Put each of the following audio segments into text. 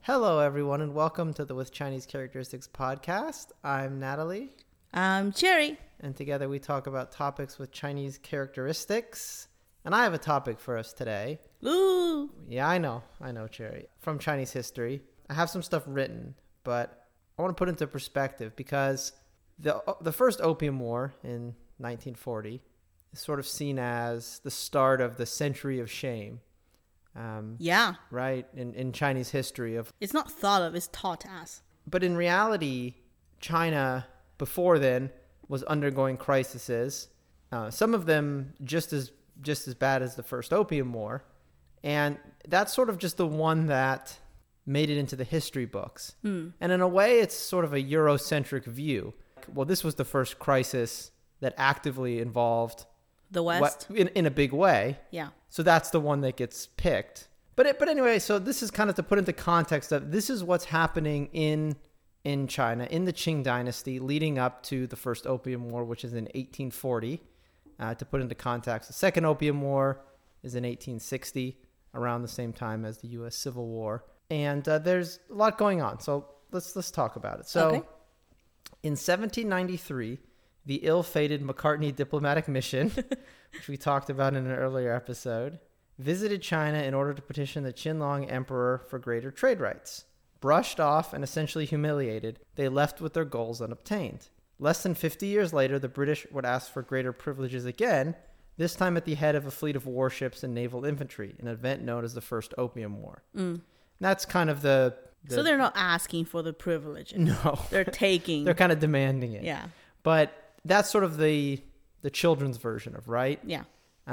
Hello, everyone, and welcome to the With Chinese Characteristics podcast. I'm Natalie. I'm Cherry. And together we talk about topics with Chinese characteristics. And I have a topic for us today. Ooh. Yeah, I know, Cherry. From Chinese history. I have some stuff written, but I want to put it into perspective because the first Opium War in 1940 is sort of seen as the start of the Century of Shame. Yeah. Right? In Chinese history of... It's not thought of, it's taught as. But in reality, China, before then, was undergoing crises. Some of them just as bad as the first Opium War. And that's sort of just the one that made it into the history books. And in a way, it's sort of a Eurocentric view. Well, this was the first crisis that actively involved the West in a big way. Yeah. So that's the one that gets picked. But anyway, so this is kind of to put into context of this is what's happening in China, in the Qing dynasty, leading up to the first Opium War, which is in 1840. To put into context, the second Opium War is in 1860, around the same time as the U.S. Civil War. And there's a lot going on. So let's talk about it. So in 1793, the ill-fated McCartney diplomatic mission, which we talked about in an earlier episode, visited China in order to petition the Qianlong emperor for greater trade rights. Brushed off and essentially humiliated, they left with their goals unobtained. Less than 50 years later, the British would ask for greater privileges again, this time at the head of a fleet of warships and naval infantry, an event known as the First Opium War. And that's kind of the... So they're not asking for the privilege. No. They're taking... They're kind of demanding it. Yeah. But that's sort of the children's version of, right? Yeah.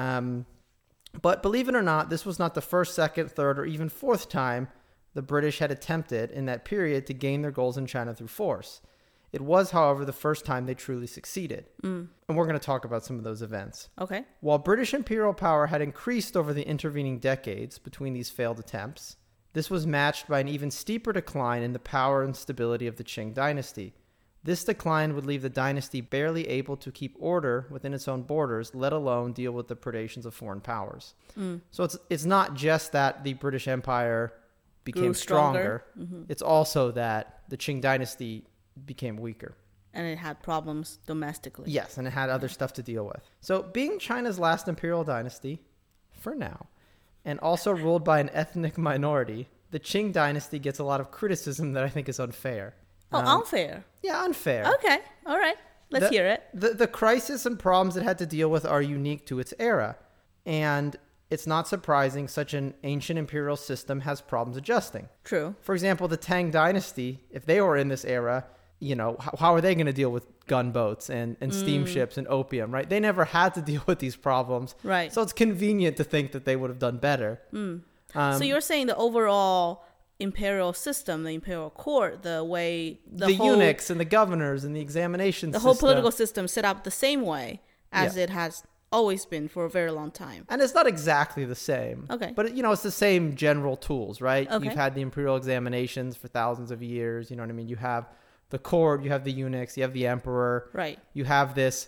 But believe it or not, this was not the first, second, third, or even fourth time the British had attempted in that period to gain their goals in China through force. It was, however, the first time they truly succeeded. And we're going to talk about some of those events. Okay. While British imperial power had increased over the intervening decades between these failed attempts, this was matched by an even steeper decline in the power and stability of the Qing dynasty. This decline would leave the dynasty barely able to keep order within its own borders, let alone deal with the predations of foreign powers. So it's not just that the British Empire became stronger. It's also that the Qing dynasty became weaker. And it had problems domestically. Yes, and it had other stuff to deal with. So being China's last imperial dynasty, for now, and also ruled by an ethnic minority, the Qing dynasty gets a lot of criticism that I think is unfair. Unfair. Yeah, unfair. Okay. All right. Let's hear it. The crisis and problems it had to deal with are unique to its era. And it's not surprising such an ancient imperial system has problems adjusting. True. For example, the Tang dynasty, if they were in this era, you know, how are they going to deal with gunboats and steamships and opium, right? They never had to deal with these problems. Right. So it's convenient to think that they would have done better. So you're saying the overall imperial system, the imperial court, the way the whole eunuchs and the governors and the examination the system. whole political system set up the same way as it has always been for a very long time. And it's not exactly the same. Okay. But, you know, it's the same general tools, right? Okay. You've had the imperial examinations for thousands of years. You know what I mean? You have the court, you have the eunuchs, you have the emperor. Right. You have this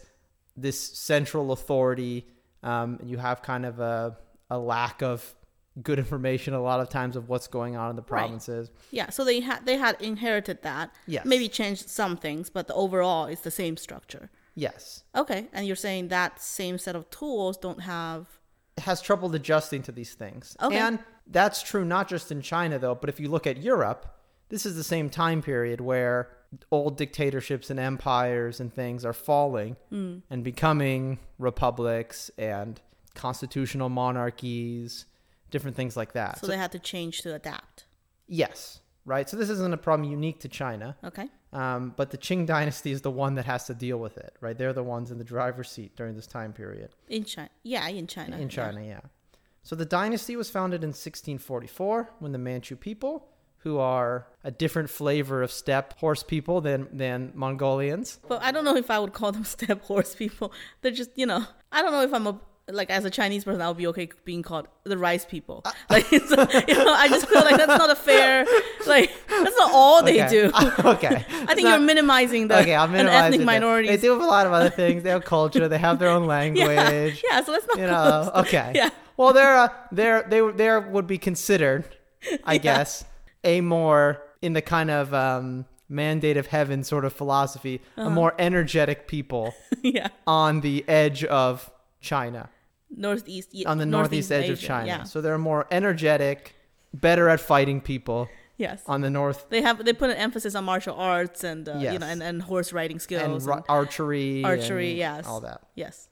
central authority. You have kind of a lack of good information a lot of times of what's going on in the provinces. Right. Yeah, so they had inherited that. Yes. Maybe changed some things, but the overall is the same structure. Yes. Okay, and you're saying that same set of tools don't have... It has trouble adjusting to these things. Okay. And that's true not just in China, though, but if you look at Europe, this is the same time period where old dictatorships and empires and things are falling and becoming republics and constitutional monarchies, different things like that. So they had to change to adapt. Yes, right? So this isn't a problem unique to China. Okay. But the Qing dynasty is the one that has to deal with it, right? They're the ones in the driver's seat during this time period. In China. Yeah, in China. In China, yeah. So the dynasty was founded in 1644 when the Manchu people, who are a different flavor of steppe horse people than Mongolians. But I don't know if I would call them steppe horse people. They're just, you know, I don't know if I'm as a Chinese person, I'll be okay being called the rice people. Like, so, you know, I just feel like that's not a fair, like, that's not all they do. Okay. I think you're minimizing the ethnic minorities. They do have a lot of other things. They have culture. They have their own language. Yeah, so let's not. You know, okay. Yeah. Well, they would be considered, I guess. a more in the kind of mandate of heaven sort of philosophy, a more energetic people Yeah. on the edge of China, Northeast. on the northeast edge of Asia, China. Yeah. So they're more energetic, better at fighting people Yes. on the north They put an emphasis on martial arts and Yes. and horse riding and skills archery, archery. and Yes. all that. Yes.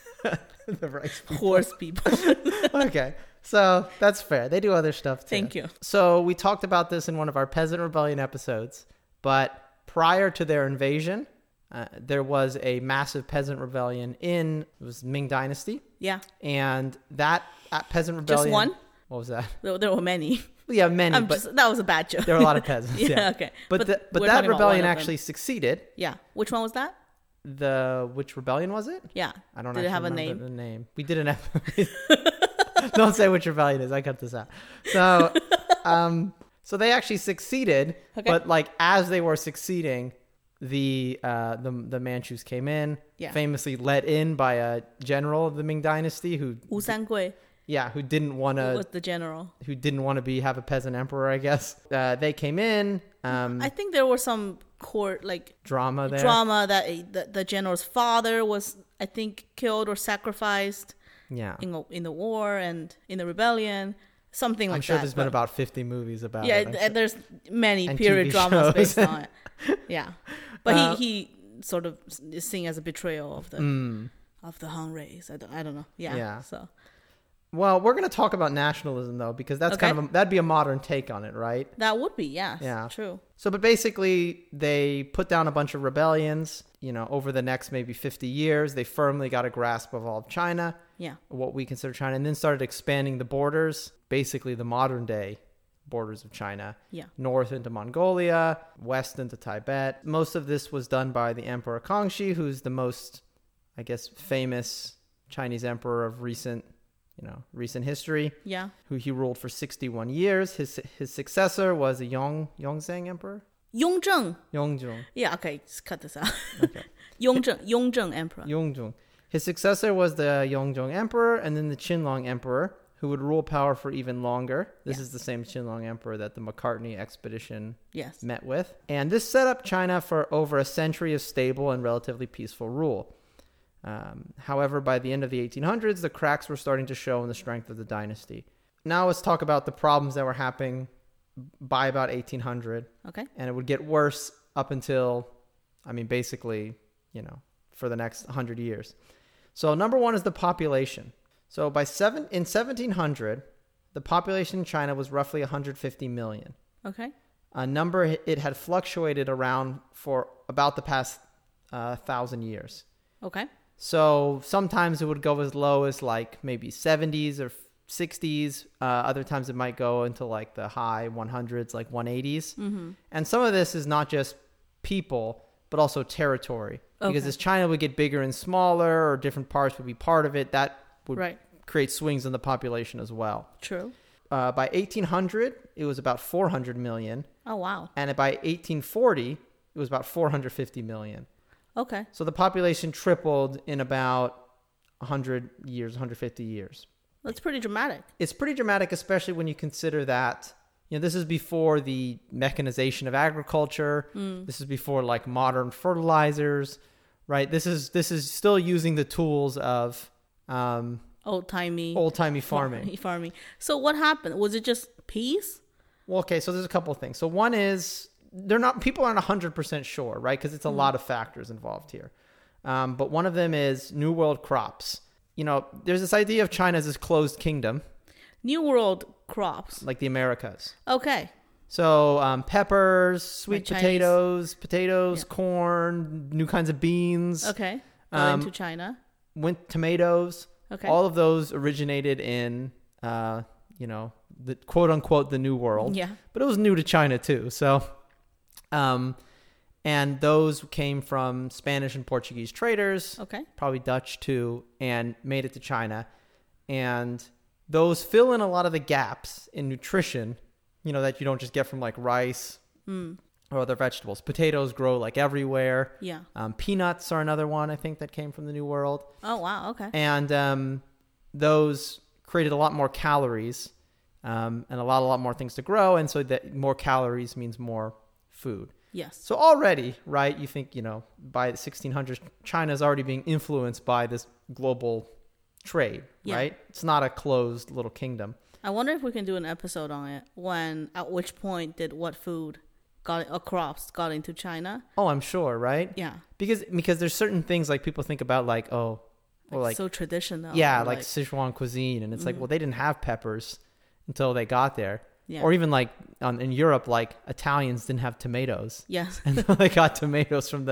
The rice people. Horse people. Okay, so that's fair. They do other stuff too. Thank you. So we talked about this in one of our Peasant Rebellion episodes, but prior to their invasion, there was a massive peasant rebellion it was Ming Dynasty, Yeah. and that peasant rebellion. Just one? What was that? There were many. Yeah, many, but That was a bad joke. there were a lot of peasants. Yeah, okay. But we're that talking about rebellion one of them. actually succeeded. Yeah. Which one was that? Which rebellion was it? Yeah. I don't Did it have a remember name? the name. We did an episode. Don't say which rebellion it is. I cut this out. So, so they actually succeeded, Okay. but like as they were succeeding, the Manchus came in, Yeah. famously led in by a general of the Ming Dynasty who Wu Sangui didn't want was to the general. have a peasant emperor, I guess. They came in. I think there was some court Drama there. drama that the general's father was, I think, killed or sacrificed Yeah. in the war and in the rebellion, something like I'm sure that. there's been but- about 50 movies about yeah, it. I'm sure. there's many And period TV dramas shows. based on it. Yeah, but Uh, he sort of is seen as a betrayal of the Han race. I don't know. Yeah. Yeah. So Well, we're going to talk about nationalism though, because that's Okay. that'd be a modern take on it, right? that would be yes. Yeah. True. So, but basically, they put down a bunch of rebellions. Over the next maybe 50 years, they firmly got a grasp of all of China, Yeah. what we consider China, and then started expanding the borders, basically the modern day borders of China, Yeah. north into Mongolia, west into Tibet. Most of this was done by the Emperor Kangxi, who's the most, I guess, famous Chinese emperor of recent history, Yeah. who he ruled for 61 years. His successor was the Yongzheng emperor. Yongzheng. Yongzheng. Yeah. Okay. Just cut this out. Okay. Yongzheng emperor. Yongzheng. His successor was the Yongzheng emperor, and then the Qinlong emperor, who would rule power for even longer. This Yeah. is the same Qinlong emperor that the Macartney expedition Yes. met with. And this set up China for over a century of stable and relatively peaceful rule. However, by the end of the 1800s, the cracks were starting to show in the strength of the dynasty. Now let's talk about the problems that were happening by about 1800. Okay. And it would get worse up until, basically, for the next 100 years. So number one is the population. So in 1700, the population in China was roughly 150 million. Okay. A number it had fluctuated around for about the past 1,000 years. Okay. So sometimes it would go as low as like maybe 70s or 60s. Other times it might go into like the high 100s, like 180s. Mm-hmm. And some of this is not just people, but also territory. Because Okay. as China would get bigger and smaller, or different parts would be part of it, that would Right. create swings in the population as well. True. By 1800, it was about 400 million. Oh wow. And by 1840, it was about 450 million. Okay. So the population tripled in about 100 years, 150 years. That's pretty dramatic. It's pretty dramatic, especially when you consider that, this is before the mechanization of agriculture. This is before like modern fertilizers, right? This is still using the tools of Old-timey farming. farming. So what happened? Was it just peace? Well, okay, so there's a couple of things. So one is people aren't 100% sure, right? Because it's a lot of factors involved here. But one of them is New World crops. There's this idea of China as this closed kingdom, New World crops. like the Americas. Okay. So peppers, sweet Like Chinese. potatoes, corn, new kinds of beans, Okay. Go into China. tomatoes. Okay. All of those originated in, the quote unquote the New World. Yeah. But it was new to China too. So, and those came from Spanish and Portuguese traders, Okay. probably Dutch too, and made it to China. And those fill in a lot of the gaps in nutrition, that you don't just get from like rice or other vegetables. Potatoes grow like everywhere. Yeah. Peanuts are another one, I think, that came from the New World. Oh wow. Okay. And those created a lot more calories and a lot more things to grow. And so that more calories means more food. Yes. So already, right, you think, by the 1600s, China is already being influenced by this global trade, right? It's not a closed little kingdom. I wonder if we can do an episode on it. At which point did what food crops got into China? Oh, I'm sure, right? Yeah. Because there's certain things like people think about like, oh, well, like so traditional. Yeah, like Sichuan cuisine. And it's like, well, they didn't have peppers until they got there. Yeah. Or even like in Europe, like Italians didn't have tomatoes. Yes. And they got tomatoes from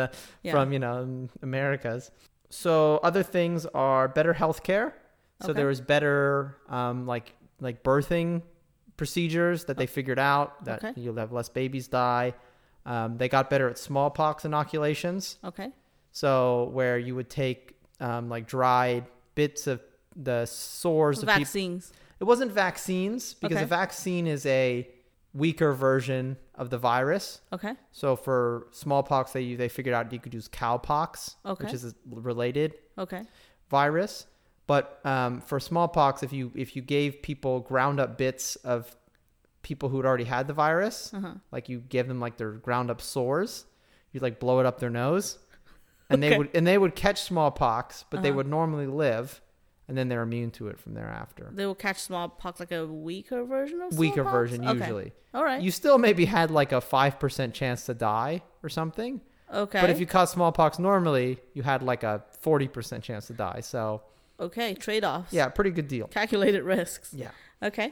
Americas. So other things are better healthcare. So there was better like birthing procedures that they figured out that you'll have less babies die. They got better at smallpox inoculations. Okay. So where you would take like dried bits of the sores of vaccines. It wasn't vaccines because a vaccine is a weaker version of the virus. Okay. So for smallpox, they figured out you could use cowpox, which is a related virus. But for smallpox, if you gave people ground up bits of people who had already had the virus, like you give them like their ground up sores, you'd like blow it up their nose, and they would catch smallpox, but they would normally live. And then they're immune to it from thereafter. They will catch smallpox like a weaker version of smallpox? Weaker version, usually. All right. You still maybe had like a 5% chance to die or something. Okay. But if you caught smallpox normally, you had like a 40% chance to die. So. Okay, trade-offs. Yeah, pretty good deal. Calculated risks. Yeah. Okay.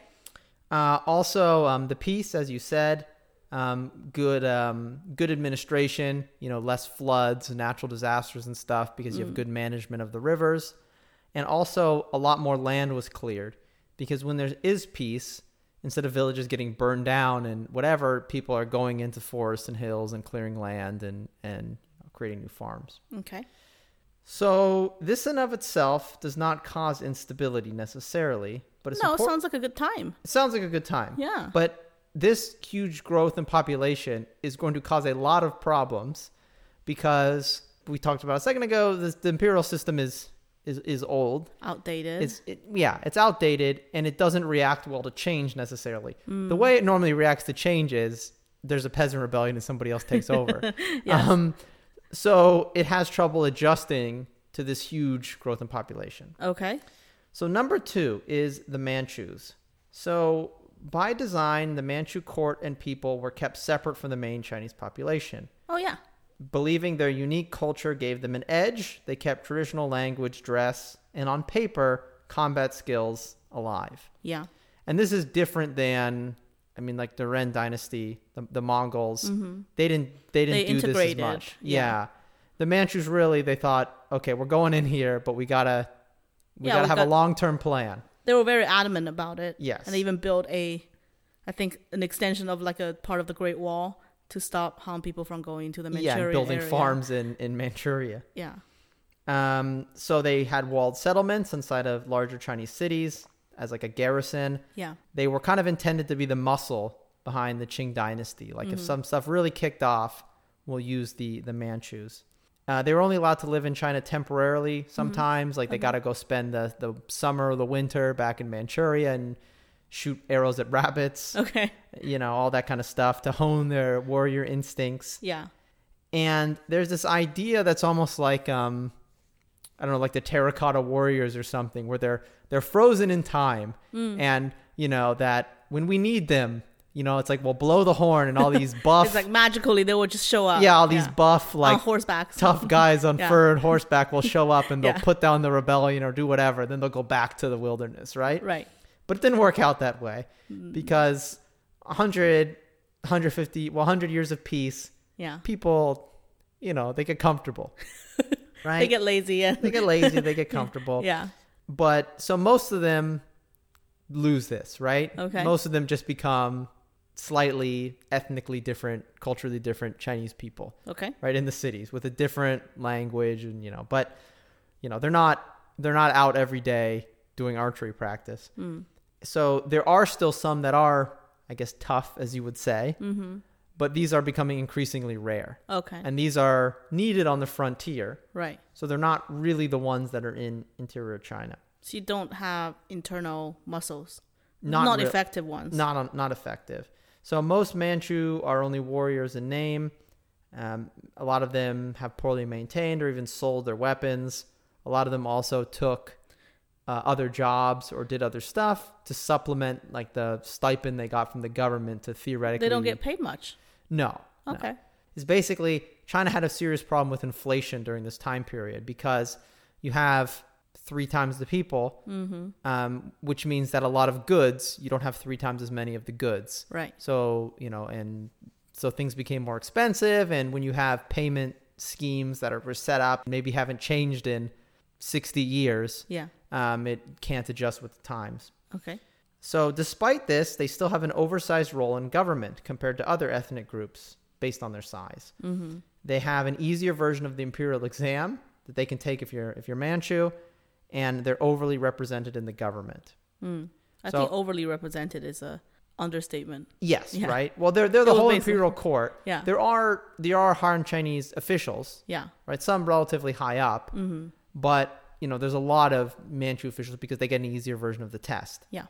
Also, the peace, as you said, good administration, less floods, natural disasters and stuff because you have good management of the rivers. And also a lot more land was cleared because when there is peace, instead of villages getting burned down and whatever, people are going into forests and hills and clearing land and creating new farms. Okay. So this in of itself does not cause instability necessarily, but it's it sounds like a good time. It sounds like a good time. Yeah. But this huge growth in population is going to cause a lot of problems because we talked about a second ago, the imperial system is old. Outdated. It's outdated and it doesn't react well to change necessarily. The way it normally reacts to change is there's a peasant rebellion and somebody else takes over. Yes. So it has trouble adjusting to this huge growth in population. Okay. So number 2 is the Manchus. So by design, the Manchu court and people were kept separate from the main Chinese population. Oh, yeah. Believing their unique culture gave them an edge, they kept traditional language, dress, and on paper, combat skills alive. Yeah. And this is different than, like the Ren dynasty, the Mongols. They didn't do this as much. Yeah. The Manchus really, they thought, okay, we're going in here, but we gotta have a long-term plan. They were very adamant about it. Yes. And they even built an extension of like a part of the Great Wall to stop Han people from going to the Manchuria and building area. farms in Manchuria. Yeah. So they had walled settlements inside of larger Chinese cities as like a garrison. Yeah. They were kind of intended to be the muscle behind the Qing dynasty. Like if some stuff really kicked off, we'll use the Manchus. They were only allowed to live in China temporarily sometimes. Like they got to go spend the summer or the winter back in Manchuria and shoot arrows at rabbits. Okay. All that kind of stuff to hone their warrior instincts. Yeah. And there's this idea that's almost like, I don't know, like the terracotta warriors or something where they're frozen in time. And, that when we need them, it's like, we'll blow the horn and all these buff. It's like magically they will just show up. Yeah, all these buff, like on horseback. Tough guys on fur and horseback will show up and they'll put down the rebellion or do whatever. Then they'll go back to the wilderness, right? Right. But it didn't work out that way because 100 years of peace, people, they get comfortable, right? They get lazy. Yeah. They get lazy. They get comfortable. Yeah. But so most of them lose this, right? Okay. Most of them just become slightly ethnically different, culturally different Chinese people. Okay. Right, in the cities with a different language and but they're not out every day doing archery practice. So there are still some that are, I guess, tough, as you would say. But these are becoming increasingly rare. Okay. And these are needed on the frontier. Right. So they're not really the ones that are in interior China. So you don't have internal muscles Not real- effective ones. not effective. So most Manchu are only warriors in name. A lot of them have poorly maintained or even sold their weapons. A lot of them also took other jobs or did other stuff to supplement like the stipend they got from the government to theoretically. They don't get paid much. No. Okay. No. It's basically China had a serious problem with inflation during this time period because you have 3 times the people, which means that a lot of goods, you don't have 3 times as many of the goods. Right. So, and so things became more expensive. And when you have payment schemes that were set up, maybe haven't changed in 60 years, Yeah. it can't adjust with the times. Okay. So despite this, they still have an oversized role in government compared to other ethnic groups based on their size. Mm-hmm. They have an easier version of the imperial exam that they can take if you're Manchu, and they're overly represented in the government. I think overly represented is a understatement. Yes, Yeah. right. Well, they're the whole imperial court. Yeah. There are Han Chinese officials. Yeah. Right. Some relatively high up, but there's a lot of Manchu officials because they get an easier version of the test. Yeah.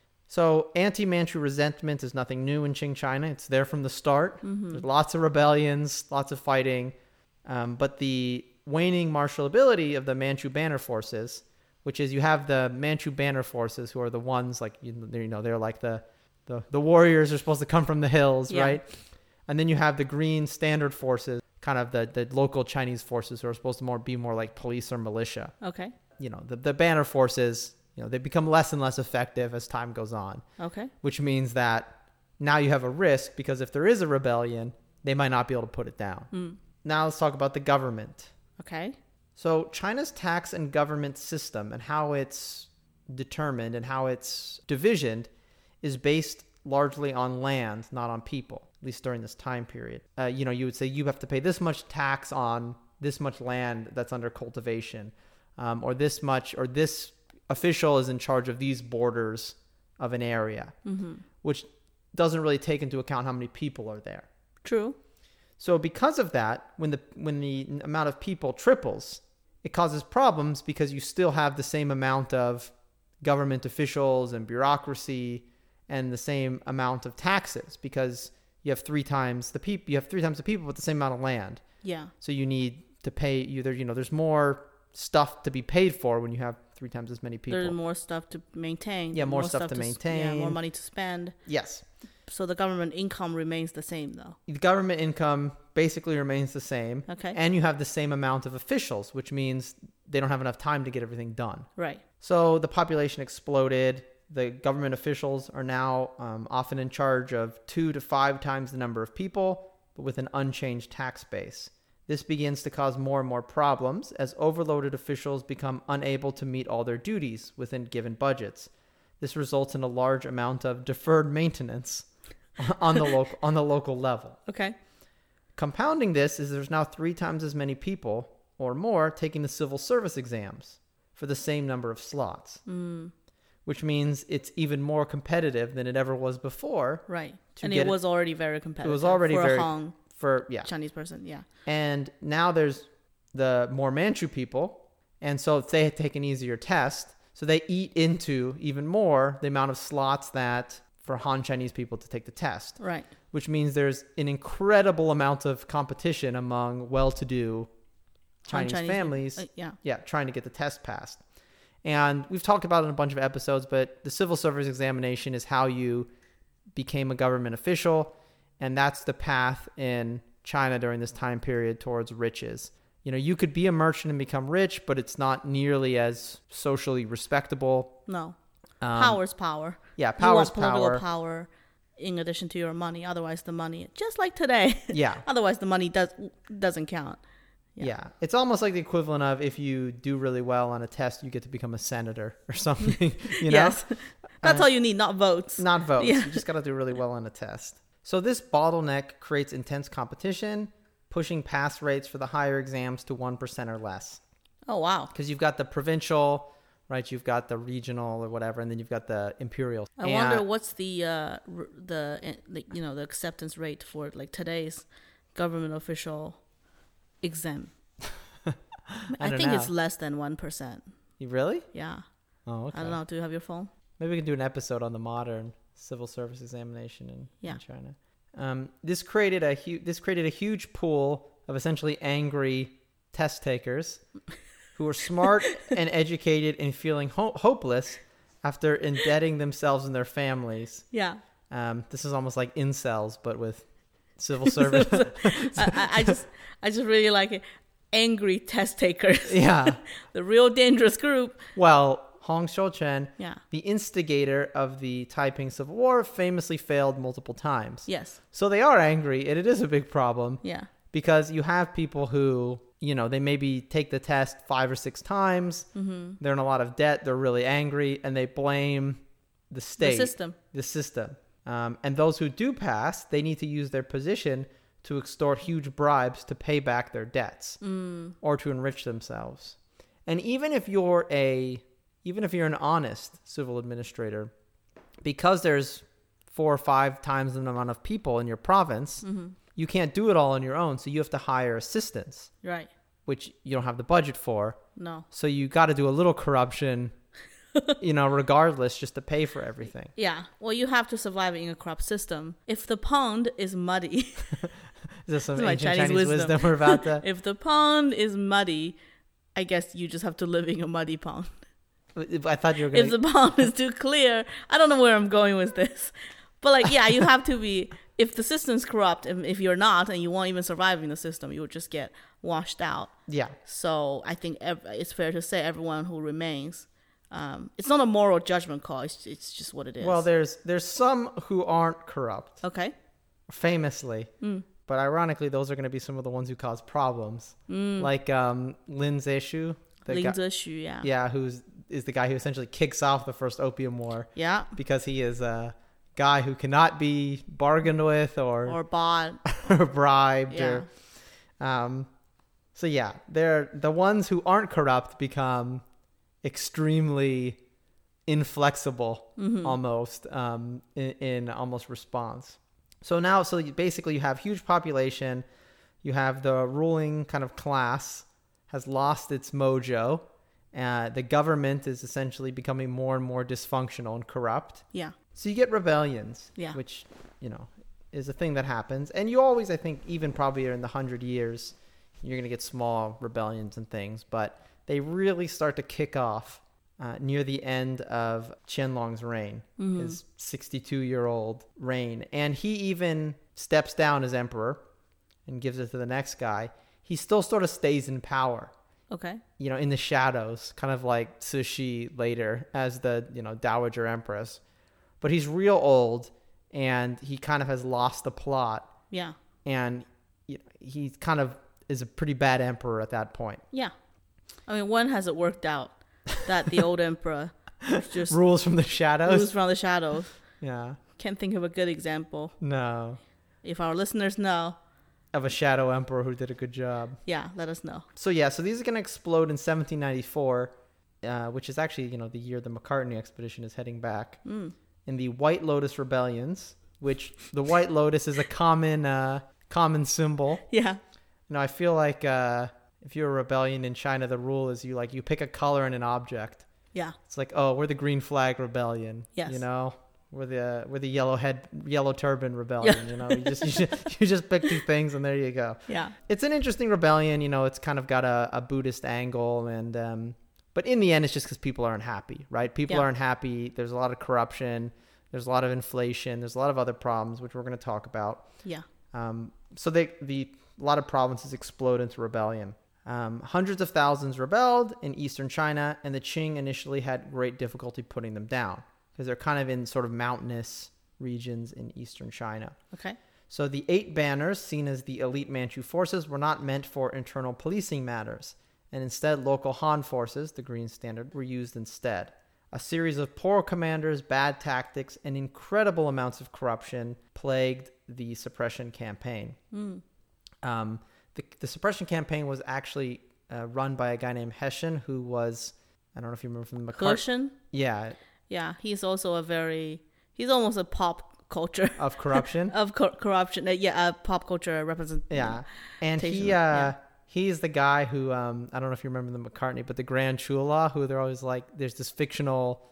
So anti-Manchu resentment is nothing new in Qing China. It's there from the start. There's lots of rebellions, lots of fighting, but the waning martial ability of the Manchu banner forces, which is you have the Manchu banner forces who are the ones like they're like the warriors are supposed to come from the hills, Yeah. right? And then you have the green standard forces, kind of the local Chinese forces who are supposed to be more like police or militia. Okay. The banner forces, they become less and less effective as time goes on, Okay. which means that now you have a risk because if there is a rebellion, they might not be able to put it down. Now let's talk about the government. Okay. So China's tax and government system and how it's determined and how it's divisioned is based largely on land, not on people, at least during this time period. You would say you have to pay this much tax on this much land that's under cultivation, or this much, or this official is in charge of these borders of an area, which doesn't really take into account how many people are there. True. So because of that, when the amount of people triples, it causes problems because you still have the same amount of government officials and bureaucracy and the same amount of taxes because you have 3 times the people. You have 3 times the people with the same amount of land. Yeah. So you need to pay either. There's more stuff to be paid for when you have 3 times as many people. There's more stuff to maintain. Yeah, more stuff to maintain. Yeah, more money to spend. Yes. So the government income remains the same, though. The government income basically remains the same. Okay. And you have the same amount of officials, which means they don't have enough time to get everything done. Right. So the population exploded. The government officials are now often in charge of 2 to 5 times the number of people, but with an unchanged tax base. This begins to cause more and more problems as overloaded officials become unable to meet all their duties within given budgets. This results in a large amount of deferred maintenance on the local level. Okay. Compounding this is there's now 3 times as many people or more taking the civil service exams for the same number of slots, which means it's even more competitive than it ever was before. Right. And it was already very competitive. It was already for very a Hong Chinese person. Yeah. And now there's the more Manchu people, and so they take an easier test, so they eat into even more the amount of slots that for Han Chinese people to take the test. Right. Which means there's an incredible amount of competition among well-to-do Chinese families. Trying to get the test passed. And we've talked about it in a bunch of episodes, but the civil service examination is how you became a government official, and that's the path in China during this time period towards riches. You could be a merchant and become rich, but it's not nearly as socially respectable. No. Power's power. Yeah, power's you want political power in addition to your money. Otherwise, the money, just like today. Yeah. Otherwise, the money doesn't count. Yeah. It's almost like the equivalent of if you do really well on a test, you get to become a senator or something. Yes. That's all you need, not votes. Not votes. Yeah. You just got to do really well on a test. So this bottleneck creates intense competition, pushing pass rates for the higher exams to 1% or less. Oh, wow. Because you've got the provincial, right? You've got the regional or whatever, and then you've got the imperial. I wonder what's the acceptance rate for like today's government official exam. I think it's less than 1%. You really? Yeah. Oh, okay. I don't know. Do you have your phone? Maybe we can do an episode on the modern civil service examination in China. This created a huge pool of essentially angry test takers who were smart and educated and feeling hopeless after indebting themselves and their families. Yeah. This is almost like incels, but with civil service. I just really like it. Angry test takers. Yeah. The real dangerous group. Well, Hong Xiuquan, Yeah. the instigator of the Taiping Civil War, famously failed multiple times. Yes. So they are angry, and it is a big problem. Yeah. Because you have people who, they maybe take the test 5 or 6 times. Mm-hmm. They're in a lot of debt. They're really angry, and they blame the state. The system. And those who do pass, they need to use their position to extort huge bribes to pay back their debts or to enrich themselves. And even if you're an honest civil administrator, because there's 4 or 5 times the amount of people in your province, you can't do it all on your own. So you have to hire assistants, Right. which you don't have the budget for. No. So you got to do a little corruption, regardless, just to pay for everything. Yeah. Well, you have to survive in a corrupt system. If the pond is muddy, Is this some this is my ancient Chinese wisdom. we're about to? if the pond is muddy, I guess you just have to live in a muddy pond. I thought you were going If the pond is too clear, I don't know where I'm going with this. But you have to be, if the system's corrupt, and if you're not, and you won't even survive in the system, you will just get washed out. Yeah. So I think it's fair to say everyone who remains, it's not a moral judgment call. It's just what it is. Well, there's some who aren't corrupt, Okay. famously. But ironically, those are going to be some of the ones who cause problems. Like Lin Zexu. Lin Zexu, yeah. Yeah, who's the guy who essentially kicks off the first Opium War. Yeah. Because he is a guy who cannot be bargained with or bought. or bribed. Yeah. So yeah, they're the ones who aren't corrupt become extremely inflexible almost in almost response. So basically you have huge population, you have the ruling kind of class has lost its mojo. The government is essentially becoming more and more dysfunctional and corrupt. Yeah. So you get rebellions, which, is a thing that happens. And you always, I think, even probably in the 100 years, you're going to get small rebellions and things. But they really start to kick off near the end of Qianlong's reign, his 62-year-old reign. And he even steps down as emperor and gives it to the next guy. He still sort of stays in power. Okay. In the shadows, kind of like Cixi later as the, Dowager Empress. But he's real old, and he kind of has lost the plot. Yeah. And he kind of is a pretty bad emperor at that point. Yeah. I mean, when has it worked out that the old emperor just rules from the shadows? Rules from the shadows. Yeah. Can't think of a good example. No. If our listeners know. Of a shadow emperor who did a good job. Yeah, let us know. So these are going to explode in 1794, which is actually, the year the Macartney expedition is heading back. In the White Lotus rebellions, which the White Lotus is a common symbol. Yeah. I feel like if you're a rebellion in China, the rule is you pick a color and an object. Yeah. It's like, oh, we're the Green Flag Rebellion. Yes. We're the yellow turban rebellion. Yeah. You just pick 2 things and there you go. Yeah. It's an interesting rebellion. It's kind of got a Buddhist angle, and but in the end, it's just because people aren't happy, right? People aren't happy. There's a lot of corruption. There's a lot of inflation. There's a lot of other problems, which we're going to talk about. Yeah. So a lot of provinces explode into rebellion. Hundreds of thousands rebelled in eastern China, and the Qing initially had great difficulty putting them down because they're kind of in sort of mountainous regions in eastern China. Okay. So the 8 banners, seen as the elite Manchu forces, were not meant for internal policing matters, and instead local Han forces, the Green Standard, were used instead. A series of poor commanders, bad tactics, and incredible amounts of corruption plagued the suppression campaign. The suppression campaign was actually run by a guy named Hessian, who was, I don't know if you remember from the Hessian? Yeah. Yeah, he's also he's almost a pop culture. Of corruption? Of corruption. A pop culture representation. Yeah. And he's the guy who, I don't know if you remember the McCartney, but the Grand Chula, who they're always like, there's this fictional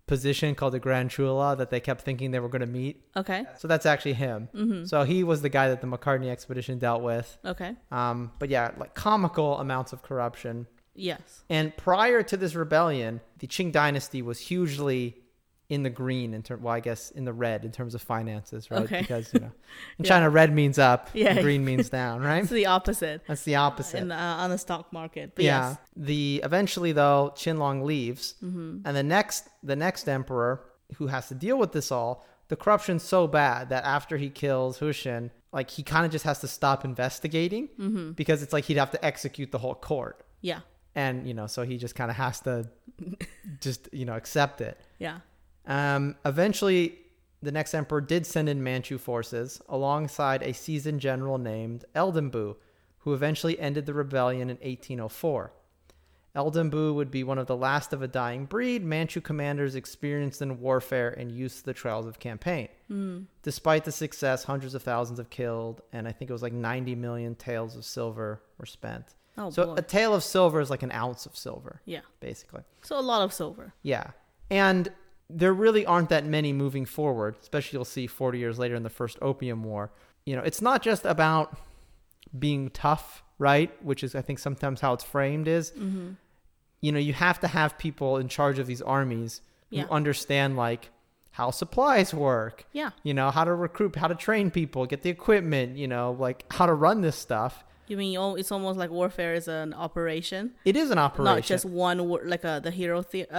position called the Grand Chula that they kept thinking they were going to meet. Okay. So that's actually him. Mm-hmm. So he was the guy that the Macartney expedition dealt with. Okay. But yeah, like comical amounts of corruption. Yes. And prior to this rebellion, the Qing dynasty was hugely in the green I guess in the red in terms of finances, right? Okay. Because, in China, red means up, Yeah. green means down, right? It's the opposite. That's the opposite. On the stock market. But Yeah. yes. Eventually though, Qinlong leaves, Mm-hmm. and the next emperor who has to deal with this all, the corruption's so bad that after he kills Huishin, like he kind of just has to stop investigating because it's like he'd have to execute the whole court. Yeah. And, so he just kind of has to just, accept it. Yeah. Eventually, the next emperor did send in Manchu forces alongside a seasoned general named Eldonbu, who eventually ended the rebellion in 1804. Eldonbu would be one of the last of a dying breed Manchu commanders experienced in warfare and used to the trials of campaign. Despite the success, hundreds of thousands of killed, and I think it was like 90 million taels of silver were spent. Oh, So boy. a tael of silver is like an ounce of silver, Yeah. basically. So a lot of silver. Yeah. And there really aren't that many moving forward, especially you'll see 40 years later in the First Opium War. It's not just about being tough, right? Which is, I think, sometimes how it's framed is, you have to have people in charge of these armies who Yeah. understand, like, how supplies work, Yeah. how to recruit, how to train people, get the equipment, like how to run this stuff. You mean it's almost like warfare is an operation, It is an operation. not just one like the hero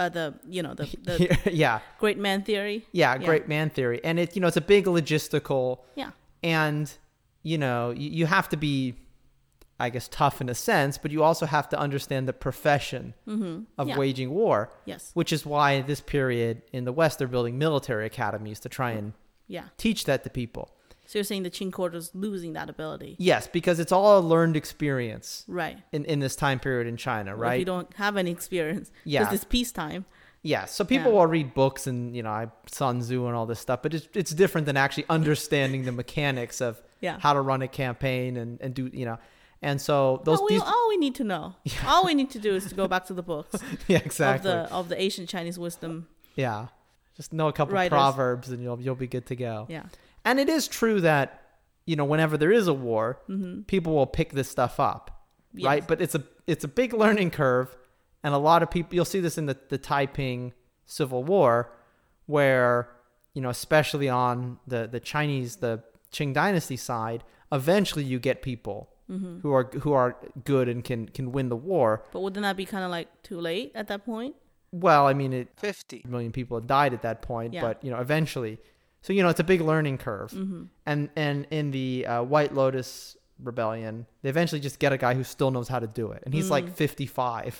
the yeah. great man theory. Yeah, great man theory. And it's a big logistical, Yeah. and you have to be, I guess, tough in a sense, but you also have to understand the profession of Yeah. waging war, Yes. which is why this period in the West they're building military academies to try and Yeah. teach that to people. So you're saying the Qing court is losing that ability, Yes, because it's all a learned experience right? in this time period in China, Or right? if you don't have any experience, Yeah. because it's peacetime. Yeah, so people Yeah. will read books and Sun Tzu and all this stuff, but it's different than actually understanding the mechanics of Yeah. how to run a campaign and do and so those All we need to know, all we need to do is to go back to the books yeah, exactly, of the ancient Chinese wisdom. yeah, just know a couple Writers. proverbs and you'll be good to go. Yeah. And it is true that whenever there is a war, people will pick this stuff up, Yes. right? But it's a big learning curve, and a lot of people, you'll see this in the Taiping Civil War, where especially on the Chinese, the Qing dynasty side, eventually you get people who are good and can win the war. But wouldn't that be kind of like too late at that point? Well, I mean, 50 million people had died at that point, Yeah. but eventually, so it's a big learning curve. And in the White Lotus Rebellion, they eventually just get a guy who still knows how to do it, and he's like 55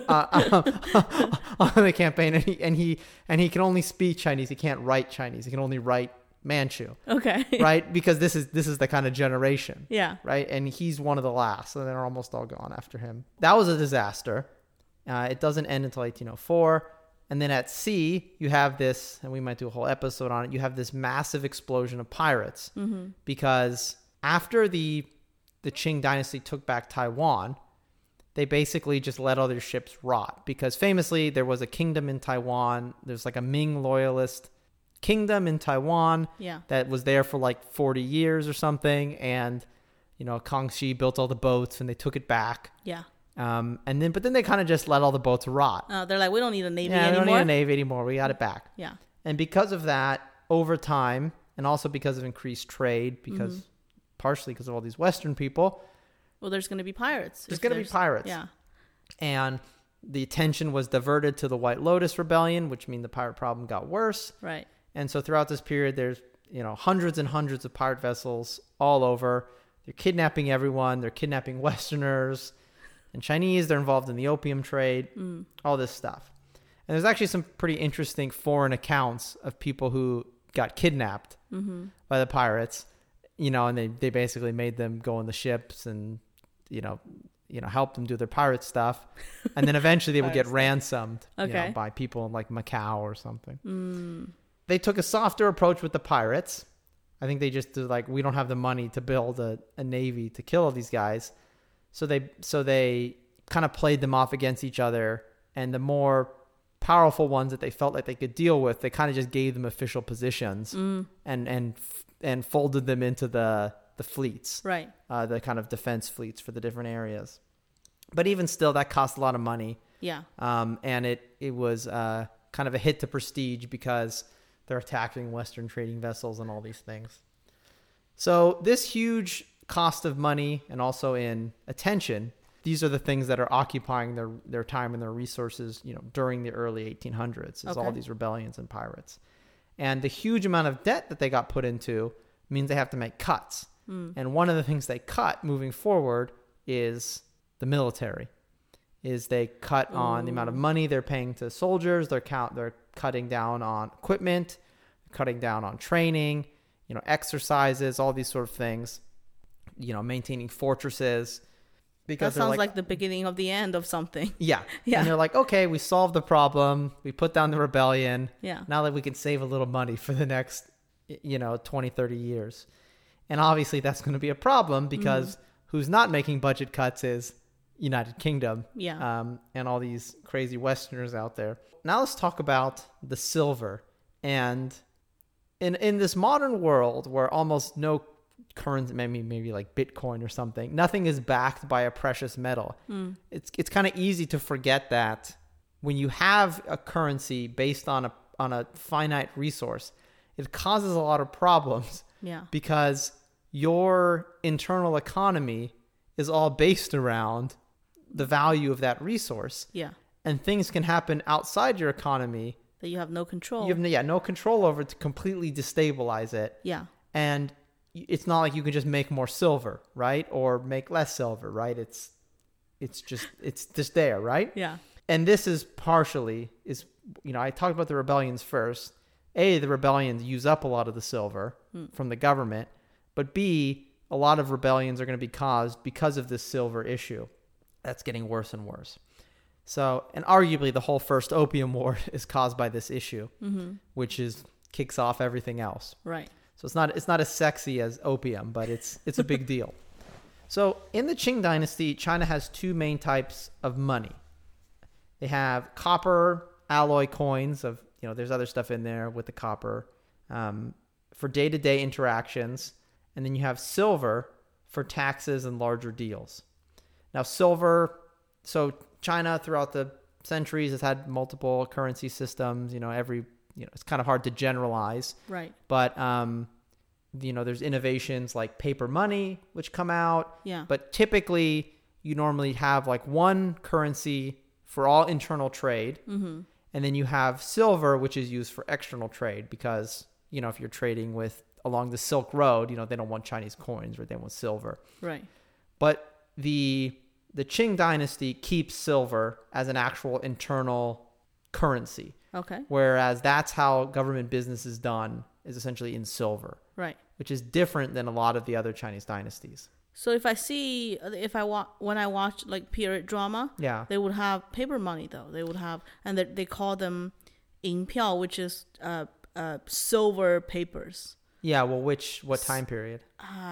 on the campaign, and he can only speak Chinese. He can't write Chinese. He can only write Manchu, Okay. right? Because this is the kind of generation, Yeah. right? And he's one of the last, so they're almost all gone after him. That was a disaster. It doesn't end until 1804. And then at sea, you have this, and we might do a whole episode on it, you have this massive explosion of pirates. Because after the Qing dynasty took back Taiwan, they basically just let all their ships rot. Because famously, there was a kingdom in Taiwan. There's like a Ming loyalist kingdom in Taiwan Yeah. that was there for like 40 years or something. And, Kangxi built all the boats and they took it back. Yeah. But then they kind of just let all the boats rot. They're like, we don't need a navy Yeah, we anymore. don't need a navy anymore. We got it back. Yeah. And because of that, over time, and also because of increased trade, because partially because of all these Western people, Well, there's going to be pirates. there's if going to be pirates. Yeah. And the attention was diverted to the White Lotus Rebellion, which means the pirate problem got worse. Right. And so throughout this period, there's hundreds and hundreds of pirate vessels all over. They're kidnapping everyone. They're kidnapping Westerners and Chinese. They're involved in the opium trade, all this stuff. And there's actually some pretty interesting foreign accounts of people who got kidnapped by the pirates, and they basically made them go on the ships and, help them do their pirate stuff. And then eventually they would get ransomed Okay. by people in like Macau or something. They took a softer approach with the pirates. I think they just did like, we don't have the money to build a navy to kill all these guys. So they kind of played them off against each other. And the more powerful ones that they felt like they could deal with, they kind of just gave them official positions and folded them into the fleets, Right. The kind of defense fleets for the different areas. But even still, that cost a lot of money. Yeah. And it was kind of a hit to prestige because they're attacking Western trading vessels and all these things. So this huge cost of money and also in attention, these are the things that are occupying their time and their resources, during the early 1800s, is all these rebellions and pirates. And the huge amount of debt that they got put into means they have to make cuts. And one of the things they cut moving forward is the military. Is they cut on the amount of money they're paying to soldiers. They're cutting down on equipment, cutting down on training, exercises, all these sort of things. Maintaining fortresses. Because that sounds like the beginning of the end of something. Yeah. Yeah. And they're like, okay, we solved the problem. We put down the rebellion. Yeah. Now that we can save a little money for the next, 20, 30 years. And obviously that's going to be a problem because who's not making budget cuts is United Kingdom. Yeah. And all these crazy Westerners out there. Now let's talk about the silver. And in this modern world where almost no currency, maybe like Bitcoin or something, nothing is backed by a precious metal. It's kind of easy to forget that when you have a currency based on a finite resource, it causes a lot of problems. Yeah. Because your internal economy is all based around the value of that resource. Yeah. And things can happen outside your economy That you have no control. you have no control over to completely destabilize it. Yeah. And it's not like you can just make more silver, right? Or make less silver, right? It's just there, right? Yeah. And this is partially I talked about the rebellions first. A, the rebellions use up a lot of the silver from the government, but B, a lot of rebellions are going to be caused because of this silver issue. That's getting worse and worse. So, and arguably the whole first Opium War is caused by this issue, which kicks off everything else. Right. So it's not as sexy as opium, but it's a big deal. So in the Qing dynasty, China has two main types of money. They have copper alloy coins of, there's other stuff in there with the copper for day-to-day interactions. And then you have silver for taxes and larger deals. Now silver, so China throughout the centuries has had multiple currency systems, it's kind of hard to generalize. Right. But, there's innovations like paper money, which come out. Yeah. But typically, you normally have like one currency for all internal trade. Mm-hmm. And then you have silver, which is used for external trade because, if you're trading along the Silk Road, they don't want Chinese coins, right? They want silver. Right. But the Qing dynasty keeps silver as an actual internal currency. Okay. Whereas that's how government business is done, is essentially in silver. Right. Which is different than a lot of the other Chinese dynasties. So when I watch like period drama, Yeah. they would have paper money though. They would have, and they call them 银票, which is silver papers. Yeah. Well, what time period?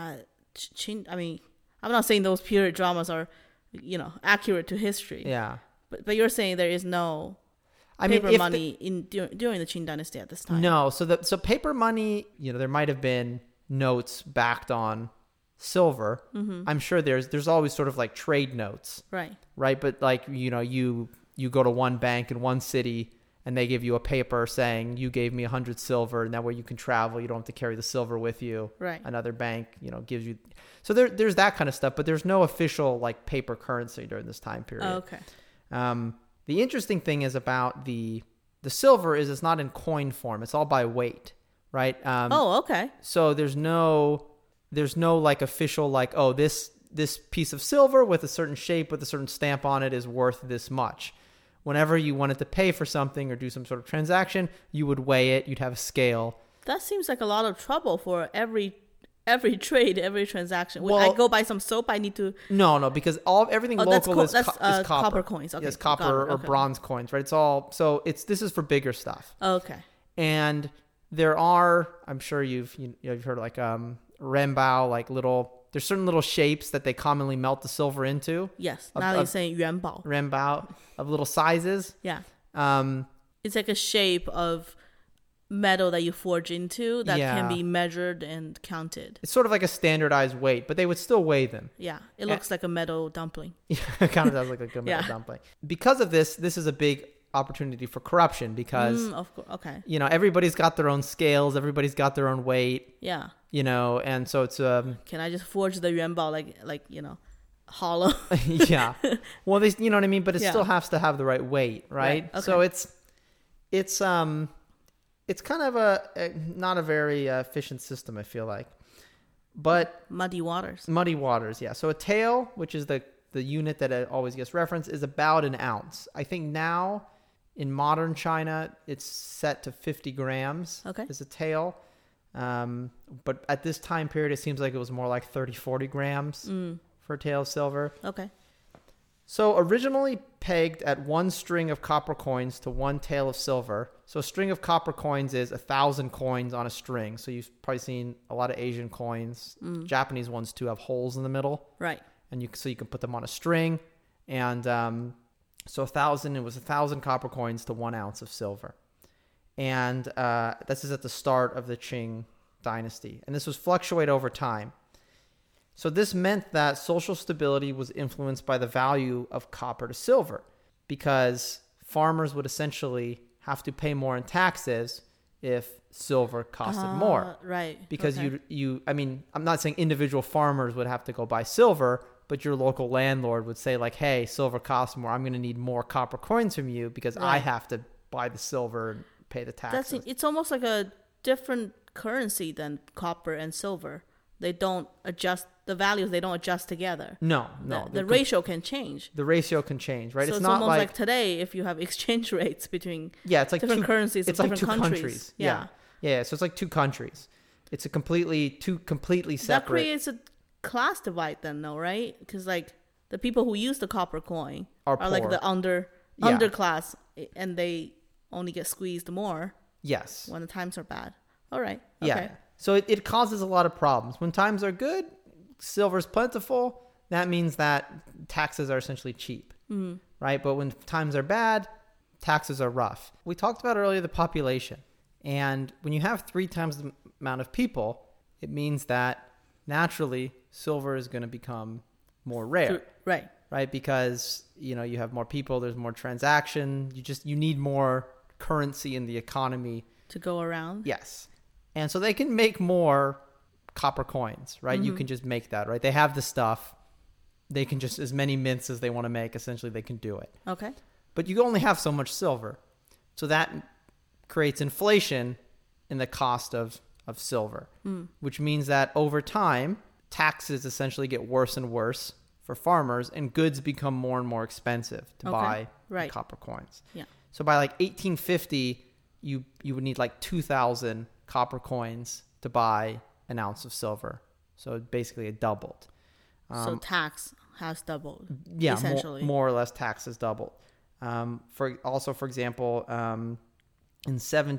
I'm not saying those period dramas are, accurate to history. Yeah. But you're saying there is no paper money during the Qing dynasty at this time. No. So paper money, there might have been notes backed on silver. Mm-hmm. I'm sure there's always sort of like trade notes. Right. Right. But like, you go to one bank in one city and they give you a paper saying you gave me 100 silver and that way you can travel. You don't have to carry the silver with you. Right. Another bank, gives you. So there's that kind of stuff, but there's no official like paper currency during this time period. Oh, okay. The interesting thing is about the silver is it's not in coin form. It's all by weight, right? Okay. So there's no like official like, oh, this piece of silver with a certain shape with a certain stamp on it is worth this much. Whenever you wanted to pay for something or do some sort of transaction, you would weigh it. You'd have a scale. That seems like a lot of trouble for every trade, every transaction. When Well, I go buy some soap, I need to. No, because everything local is copper. Copper coins. Okay. Yes, copper or bronze coins, right? It's all so this is for bigger stuff. Okay. And there are, I'm sure you've heard like renbao, like there's certain little shapes that they commonly melt the silver into. Yes. Now you're saying 元宝. Renbao of little sizes. Yeah. It's like a shape of metal that you forge into that can be measured and counted. It's sort of like a standardized weight, but they would still weigh them. Yeah, it looks like a metal dumpling. Yeah, it kind of does look like a metal dumpling. Because of this is a big opportunity for corruption because, of course, okay. Everybody's got their own scales, everybody's got their own weight. Yeah. And so it's can I just forge the yuanbao like hollow? Yeah. Well, you know what I mean, but it still has to have the right weight, right? Okay. So it's kind of a not a very efficient system, I feel like. But muddy waters, yeah. So a tael, which is the unit that always gets referenced, is about an ounce. I think now in modern China, it's set to 50 grams as a tael. But at this time period, it seems like it was more like 30, 40 grams for a tael of silver. Okay. So originally pegged at 1 string of copper coins to 1 tael of silver. So a string of copper coins is 1,000 coins on a string. So you've probably seen a lot of Asian coins. Japanese ones too have holes in the middle. Right. And you can put them on a string. And so 1,000, it was 1,000 copper coins to 1 ounce of silver. And this is at the start of the Qing dynasty. And this was fluctuate over time. So this meant that social stability was influenced by the value of copper to silver because farmers would essentially have to pay more in taxes if silver costed more. Right. Because I'm not saying individual farmers would have to go buy silver, but your local landlord would say like, hey, silver costs more. I'm going to need more copper coins from you because I have to buy the silver and pay the taxes. It's almost like a different currency than copper and silver. They don't adjust the values. They don't adjust together. No. The ratio can change. The ratio can change, right? So it's not almost like today, if you have exchange rates between it's like different currencies of different countries. Yeah. So it's like 2 countries. It's two completely separate. That creates a class divide then, though, right? Because like the people who use the copper coin are like the underclass, and they only get squeezed more. Yes. When the times are bad. All right. Okay. Yeah. So it causes a lot of problems. When times are good, silver's plentiful. That means that taxes are essentially cheap, right? But when times are bad, taxes are rough. We talked about earlier the population. And when you have 3 times the amount of people, it means that naturally silver is going to become more rare. Right. Right? Because, you have more people, there's more transaction. You need more currency in the economy. To go around? Yes. And so they can make more copper coins, right? You can just make that, right? They have the stuff. They can just, as many mints as they want to make, essentially they can do it. Okay. But you only have so much silver. So that creates inflation in the cost of silver, which means that over time, taxes essentially get worse and worse for farmers and goods become more and more expensive to buy the copper coins. Yeah. So by like 1850, you would need like 2,000 copper coins to buy an ounce of silver. So basically it doubled. So tax has doubled. Yeah, essentially. More or less tax has doubled. For example, in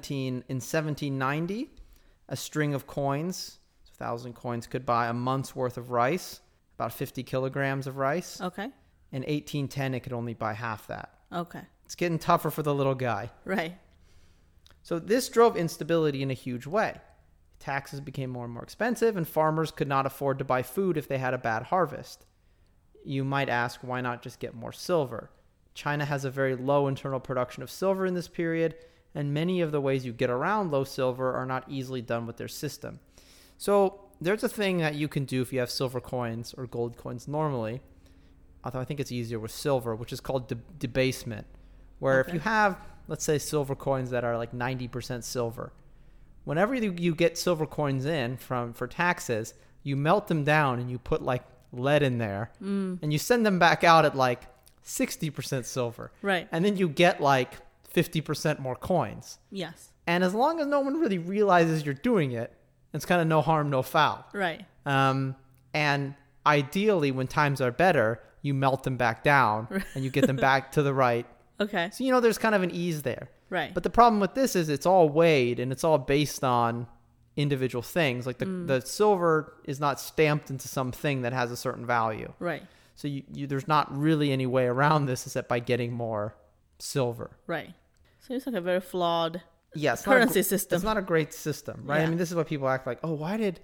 1790, a string of coins, 1,000 coins, could buy a month's worth of rice, about 50 kilograms of rice. Okay. In 1810, it could only buy half that. Okay. It's getting tougher for the little guy. Right. So this drove instability in a huge way. Taxes became more and more expensive, and farmers could not afford to buy food if they had a bad harvest. You might ask, why not just get more silver? China has a very low internal production of silver in this period, and many of the ways you get around low silver are not easily done with their system. So there's a thing that you can do if you have silver coins or gold coins normally, although I think it's easier with silver, which is called debasement, where if you have, let's say, silver coins that are like 90% silver, whenever you get silver coins in for taxes, you melt them down and you put like lead in there and you send them back out at like 60% silver. Right. And then you get like 50% more coins. Yes. And as long as no one really realizes you're doing it, it's kind of no harm, no foul. Right. And ideally, when times are better, you melt them back down and you get them back to the right. Okay. So, there's kind of an ease there. Right. But the problem with this is it's all weighed and it's all based on individual things. Like the silver is not stamped into something that has a certain value. Right. So there's not really any way around this except by getting more silver. Right. Seems like a very flawed Yeah, it's currency system. It's not a great system, right? Yeah. I mean, this is what people act like. Oh, why did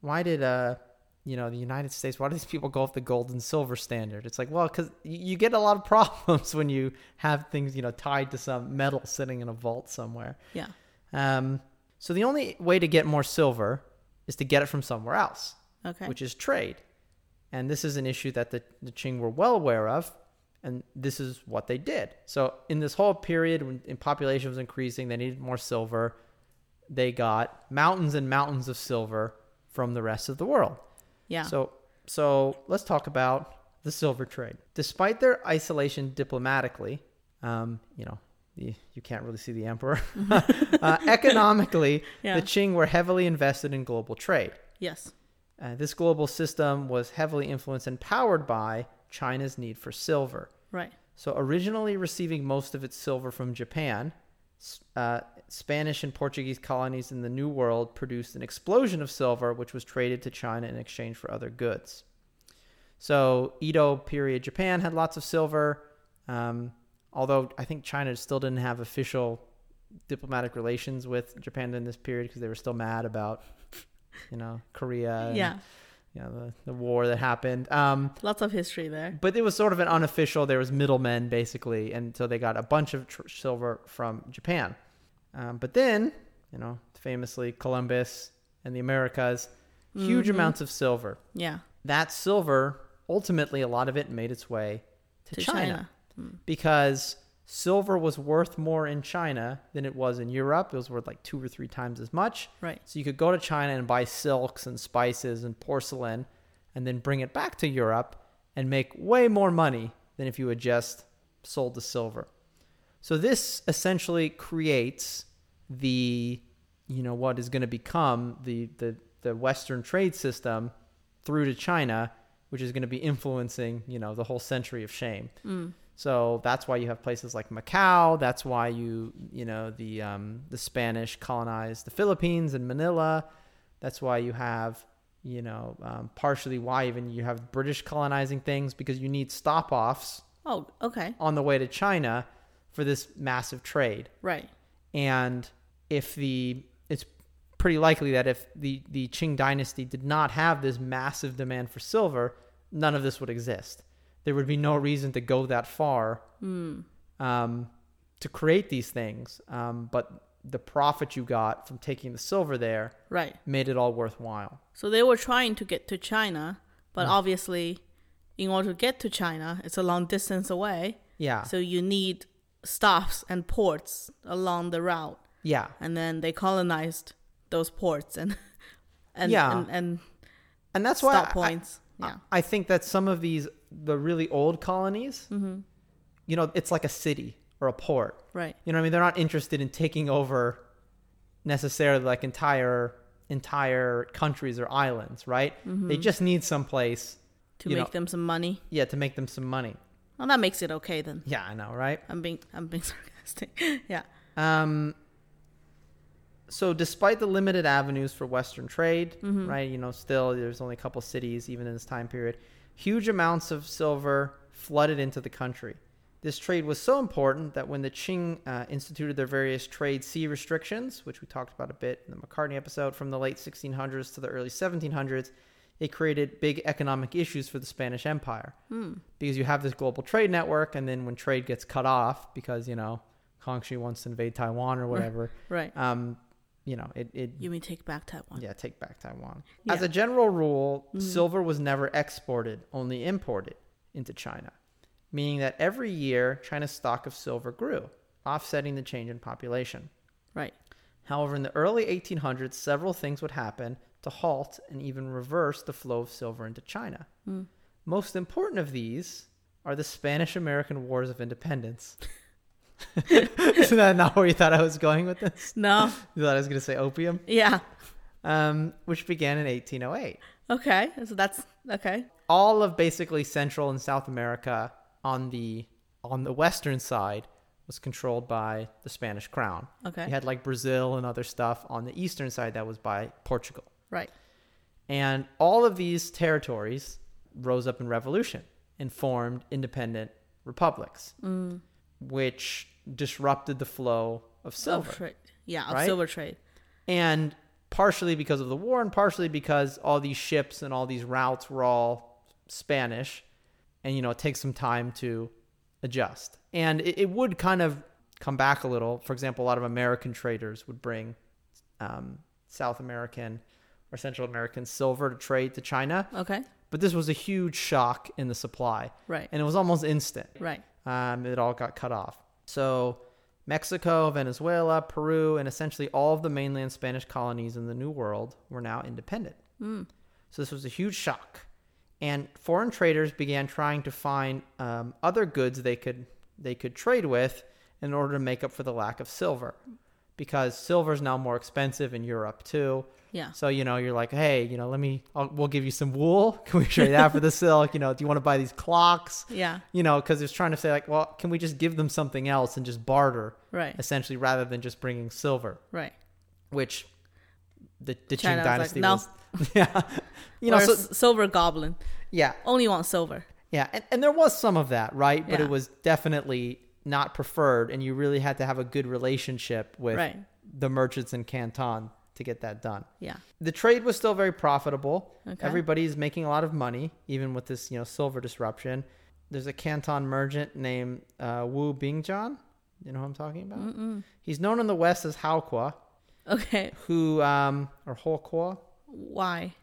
you know, the United States? Why do these people go off the gold and silver standard? It's like, well, because you get a lot of problems when you have things, you know, tied to some metal sitting in a vault somewhere. Yeah. So the only way to get more silver is to get it from somewhere else, Okay. which is trade. And this is an issue that the Qing were well aware of, and this is what they did. So in this whole period when population was increasing, they needed more silver. They got mountains and mountains of silver from the rest of the world. Yeah. So let's talk about the silver trade. Despite their isolation diplomatically, you know, you can't really see the emperor. Economically, Yeah. the Qing were heavily invested in global trade. Yes. This global system was heavily influenced and powered by China's need for silver. Right. So originally receiving most of its silver from Japan, Spanish and Portuguese colonies in the New World produced an explosion of silver, which was traded to China in exchange for other goods. So Edo period Japan had lots of silver, although I think China still didn't have official diplomatic relations with Japan in this period because they were still mad about, you know, Korea. And, Yeah. you know, the war that happened. Lots of history there. But it was sort of an unofficial, there was middlemen basically, and so they got a bunch of silver from Japan. But then, you know, famously Columbus and the Americas, huge amounts of silver. Yeah. That silver, ultimately a lot of it made its way to China. Because silver was worth more in China than it was in Europe. It was worth like 2 or 3 times as much. Right. So you could go to China and buy silks and spices and porcelain and then bring it back to Europe and make way more money than if you had just sold the silver. So this essentially creates the, you know, what is going to become the Western trade system through to China, which is going to be influencing, you know, the whole century of shame. So that's why you have places like Macau. That's why you know, the Spanish colonized the Philippines and Manila. That's why you have, you know, partially why even you have British colonizing things, because you need stop-offs Oh, okay. on the way to China for this massive trade. Right. And it's pretty likely that if the Qing dynasty did not have this massive demand for silver, none of this would exist. There would be no reason to go that far to create these things. But the profit you got from taking the silver there Right. made it all worthwhile. So they were trying to get to China, but obviously, in order to get to China, it's a long distance away. Yeah. So you need stops and ports along the route. Yeah. And then they colonized those ports and Yeah. and And that's why stop points. I think that some of the really old colonies, you know, it's like a city or a port. Right. You know what I mean? They're not interested in taking over necessarily like entire countries or islands, right? They just need some place To you make know, them some money. yeah, to make them some money. Well, that makes it okay then. Yeah, I know, right? I'm being sarcastic. Yeah. So despite the limited avenues for Western trade, right, you know, still there's only a couple cities even in this time period, huge amounts of silver flooded into the country. This trade was so important that when the Qing instituted their various trade sea restrictions, which we talked about a bit in the McCartney episode, from the late 1600s to the early 1700s, it created big economic issues for the Spanish Empire. Because you have this global trade network, and then when trade gets cut off because, you know, Kangxi wants to invade Taiwan or whatever, Right. you know, it You mean take back Taiwan? yeah, take back Taiwan. Yeah. As a general rule, silver was never exported, only imported into China, meaning that every year China's stock of silver grew, offsetting the change in population. Right. However, in the early 1800s, several things would happen to halt and even reverse the flow of silver into China. Most important of these are the Spanish-American Wars of Independence. Isn't that not where you thought I was going with this? No. You thought I was going to say opium? Yeah. Which began in 1808. Okay. So that's okay. All of basically Central and South America on the western side was controlled by the Spanish crown. Okay. You had like Brazil and other stuff on the eastern side that was by Portugal. Right. And all of these territories rose up in revolution and formed independent republics. which disrupted the flow of silver. Of trade. Yeah, of right? silver trade. And partially because of the war and partially because all these ships and all these routes were all Spanish. And, it takes some time to adjust. And it would kind of come back a little. For example, a lot of American traders would bring South American or Central American silver to trade to China. Okay. But this was a huge shock in the supply. Right. And it was almost instant. Right. It all got cut off. So Mexico, Venezuela, Peru, and essentially all of the mainland Spanish colonies in the New World were now independent. So this was a huge shock. And foreign traders began trying to find other goods they could trade with in order to make up for the lack of silver. Because silver is now more expensive in Europe too. Yeah. So, you're like, hey, we'll give you some wool. Can we trade that for the silk? Do you want to buy these clocks? Yeah. Because it's trying to say like, well, can we just give them something else and just barter? Right. Essentially, rather than just bringing silver. Right. Which the Qing China dynasty was yeah. Or silver goblin. Yeah. Only want silver. Yeah. And there was some of that, right? But Yeah. it was definitely not preferred. And you really had to have a good relationship with the merchants in Canton to get that done. Yeah. The trade was still very profitable. Okay. Everybody's making a lot of money, even with this, silver disruption. There's a Canton merchant named Wu Bingjian. You know who I'm talking about? Mm-mm. He's known in the West as Haokua, Okay. or Hokua. Why?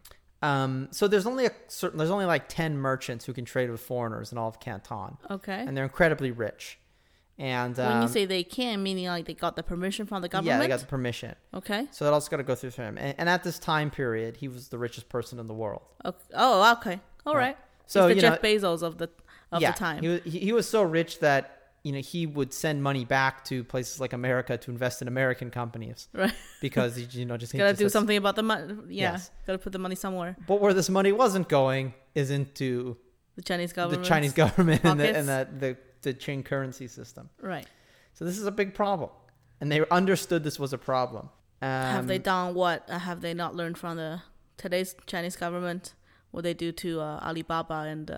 So there's only like 10 merchants who can trade with foreigners in all of Canton, Okay. and they're incredibly rich. And When you say they can, meaning like they got the permission from the government? yeah, they got the permission. Okay. So that also got to go through him. And at this time period, he was the richest person in the world. Okay. Oh, okay. All right. So He's the Jeff Bezos of the time. He was so rich that he would send money back to places like America to invest in American companies, Right. Because he just Gotta do something about the money. Yeah. Yes. Gotta put the money somewhere. But where this money wasn't going is into The Chinese government. the Chinese government and pockets. the Qing currency system. Right. So this is a big problem, and they understood this was a problem. Have they done what? Have they not learned from today's Chinese government? What they do to Alibaba and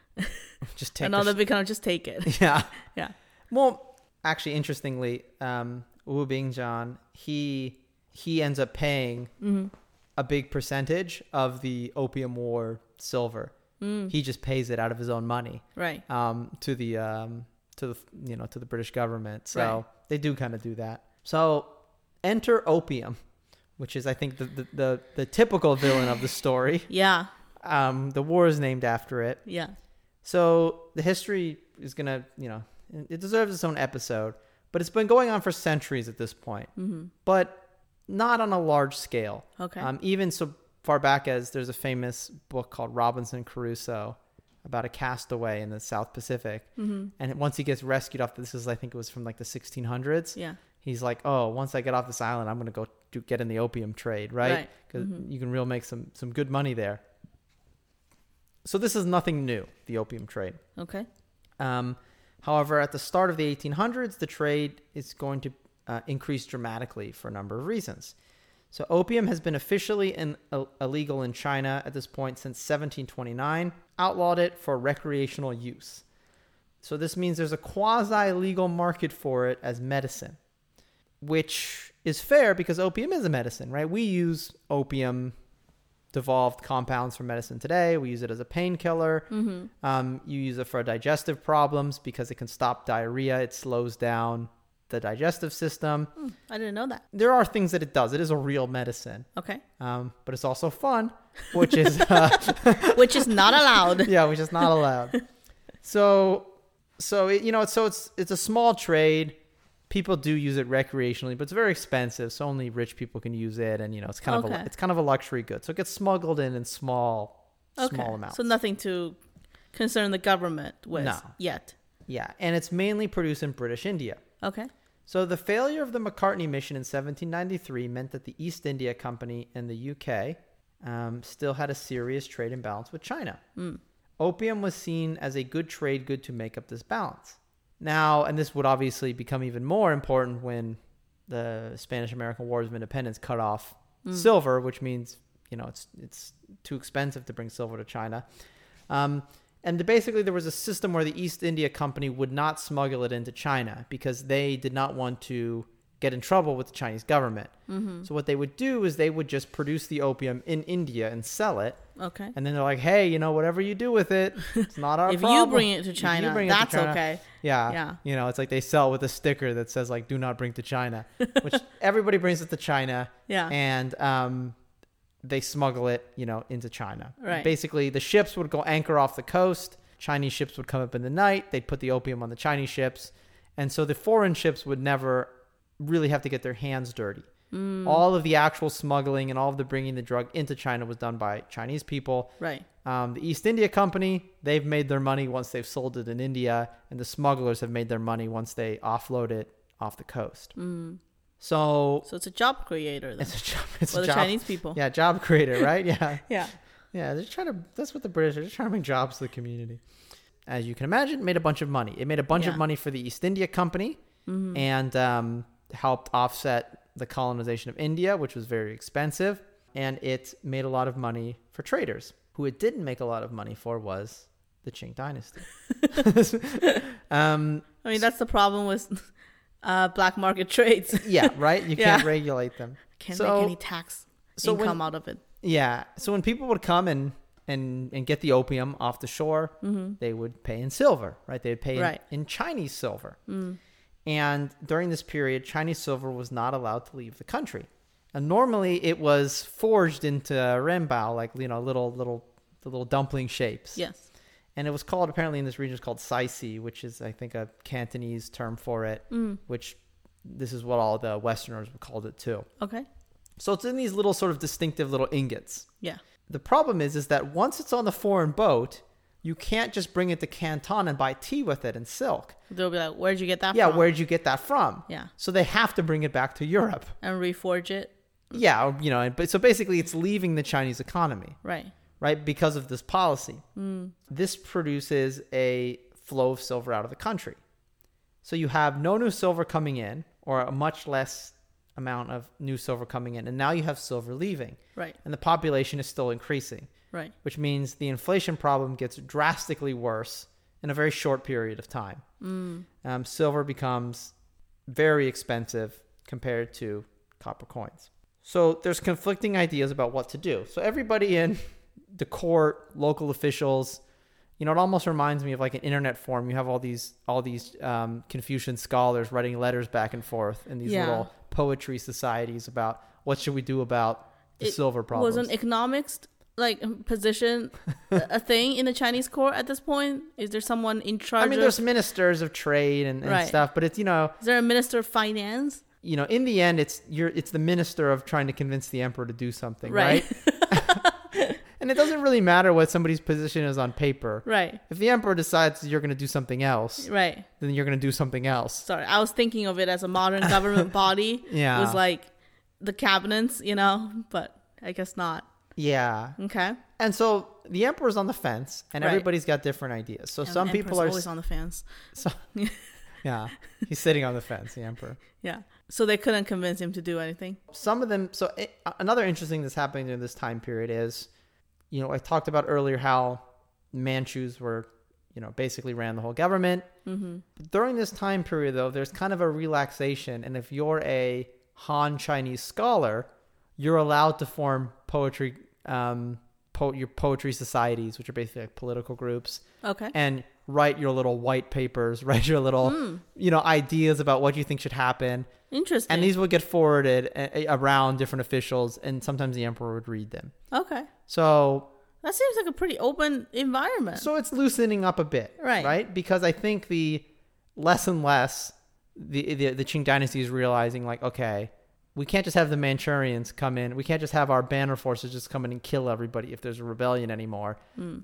just take another big kind of just take it. Yeah. Yeah. Well, actually, interestingly, Wu Bingjian, he ends up paying a big percentage of the Opium War silver. He just pays it out of his own money, Right. to the British government. So Right. they do kind of do that. So enter opium, which is, I think, the typical villain of the story. Yeah. The war is named after it. Yeah. So the history is going to, it deserves its own episode, but it's been going on for centuries at this point, but not on a large scale. Okay. Even so far back as there's a famous book called Robinson Crusoe about a castaway in the South Pacific. And once he gets rescued off, I think it was from like the 1600s. Yeah. He's like, oh, once I get off this island, I'm going to go get in the opium trade, right? Because you can really make some good money there. So this is nothing new, the opium trade. Okay. However, at the start of the 1800s, the trade is going to increase dramatically for a number of reasons. So opium has been officially illegal in China at this point since 1729, outlawed it for recreational use. So this means there's a quasi-legal market for it as medicine, which is fair because opium is a medicine, right? We use opium devolved compounds for medicine today. We use it as a painkiller. You use it for digestive problems because it can stop diarrhea. It slows down the digestive system. I didn't know that. There are things that it does. It is a real medicine. Okay. But it's also fun, which is Which is not allowed. yeah, which is not allowed. So it's a small trade. People do use it recreationally, but it's very expensive, so only rich people can use it, and it's kind of a luxury good. So it gets smuggled in small amounts. So nothing to concern the government with yet. Yeah, and it's mainly produced in British India. Okay. So the failure of the Macartney mission in 1793 meant that the East India Company and the UK still had a serious trade imbalance with China. Opium was seen as a good trade good to make up this balance. Now, and this would obviously become even more important when the Spanish-American Wars of Independence cut off silver, which means, it's too expensive to bring silver to China. And basically, there was a system where the East India Company would not smuggle it into China because they did not want to get in trouble with the Chinese government. So what they would do is they would just produce the opium in India and sell it. Okay. And then they're like, hey, you know, whatever you do with it, it's not our If problem. you bring it to If you China, bring it to that's China- okay. Yeah. Yeah. You know, it's like they sell with a sticker that says like, do not bring to China, which everybody brings it to China. Yeah. And they smuggle it, you know, into China. Right. Basically, the ships would go anchor off the coast. Chinese ships would come up in the night. They'd put the opium on the Chinese ships. And so the foreign ships would never really have to get their hands dirty. All of the actual smuggling and all of the bringing the drug into China was done by Chinese people. Right. The East India Company, they've made their money once they've sold it in India, and the smugglers have made their money once they offload it off the coast. So So it's a job creator then. it's a job. It's For a the job, Chinese people. Yeah, job creator, right? Yeah, Yeah. yeah. They're trying to. That's what the British are. They're trying to bring jobs to the community. As you can imagine, it made a bunch of money. It made a bunch of Yeah. money for the East India Company, and helped offset the colonization of India, which was very expensive. And it made a lot of money for traders. Who it didn't make a lot of money for was the Qing dynasty. I mean, that's the problem with black market trades. Yeah, right? You Yeah. can't regulate them. Can't So- make any tax so when- income out of it. Yeah. So when people would come and get the opium off the shore, they would pay in silver, right? They would pay Right. in Chinese silver. And during this period, Chinese silver was not allowed to leave the country. And normally it was forged into renbao, like, you know, the little dumpling shapes. Yes. And it was called, apparently in this region, it's called saisi, which is, I think, a Cantonese term for it, which this is what all the Westerners called it too. Okay. So it's in these little sort of distinctive little ingots. Yeah. The problem is that once it's on the foreign boat, you can't just bring it to Canton and buy tea with it and silk. They'll be like, where'd you get that Yeah, from? where'd you get that from? Yeah. So they have to bring it back to Europe. And reforge it. Yeah, or, you know, but so basically it's leaving the Chinese economy, Right. right? Because of this policy. This produces a flow of silver out of the country. So you have no new silver coming in, or a much less amount of new silver coming in, and now you have silver leaving. Right. And the population is still increasing, Right. which means the inflation problem gets drastically worse in a very short period of time. Silver becomes very expensive compared to copper coins. So there's conflicting ideas about what to do. So everybody in the court, local officials, you know, it almost reminds me of like an internet forum. You have all these Confucian scholars writing letters back and forth in these Yeah. little poetry societies about what should we do about the silver problems. Was an economics position a thing in the Chinese court at this point? Is there someone in charge? I mean, there's ministers of trade and Right. stuff, but it's, you know, Is there a minister of finance? in the end, it's the minister of trying to convince the emperor to do something, Right. right? And it doesn't really matter what somebody's position is on paper. Right. If the emperor decides you're going to do something else, Right. then you're going to do something else. Sorry, I was thinking of it as a modern government body. Yeah. It was like the cabinets, you know, but I guess not. Yeah. Okay. And so the emperor's on the fence, and Right. everybody's got different ideas. So Yeah, some the people are Emperor's always on the fence. So, yeah, he's sitting on the fence, the emperor. Yeah. So they couldn't convince him to do anything. Some of them. So another interesting that's happening during this time period is, you know, I talked about earlier how Manchus were, you know, basically ran the whole government. During this time period, though, there's kind of a relaxation, and if you're a Han Chinese scholar, you're allowed to form poetry, your poetry societies, which are basically like political groups, Okay. and write your little white papers, write your little, you know, ideas about what you think should happen. Interesting. And these would get forwarded around different officials, and sometimes the emperor would read them. Okay. So That seems like a pretty open environment. so it's loosening up a bit, Right. Right? Because I think the less and less the Qing dynasty is realizing, like, okay, we can't just have the Manchurians come in. We can't just have our banner forces just come in and kill everybody if there's a rebellion anymore.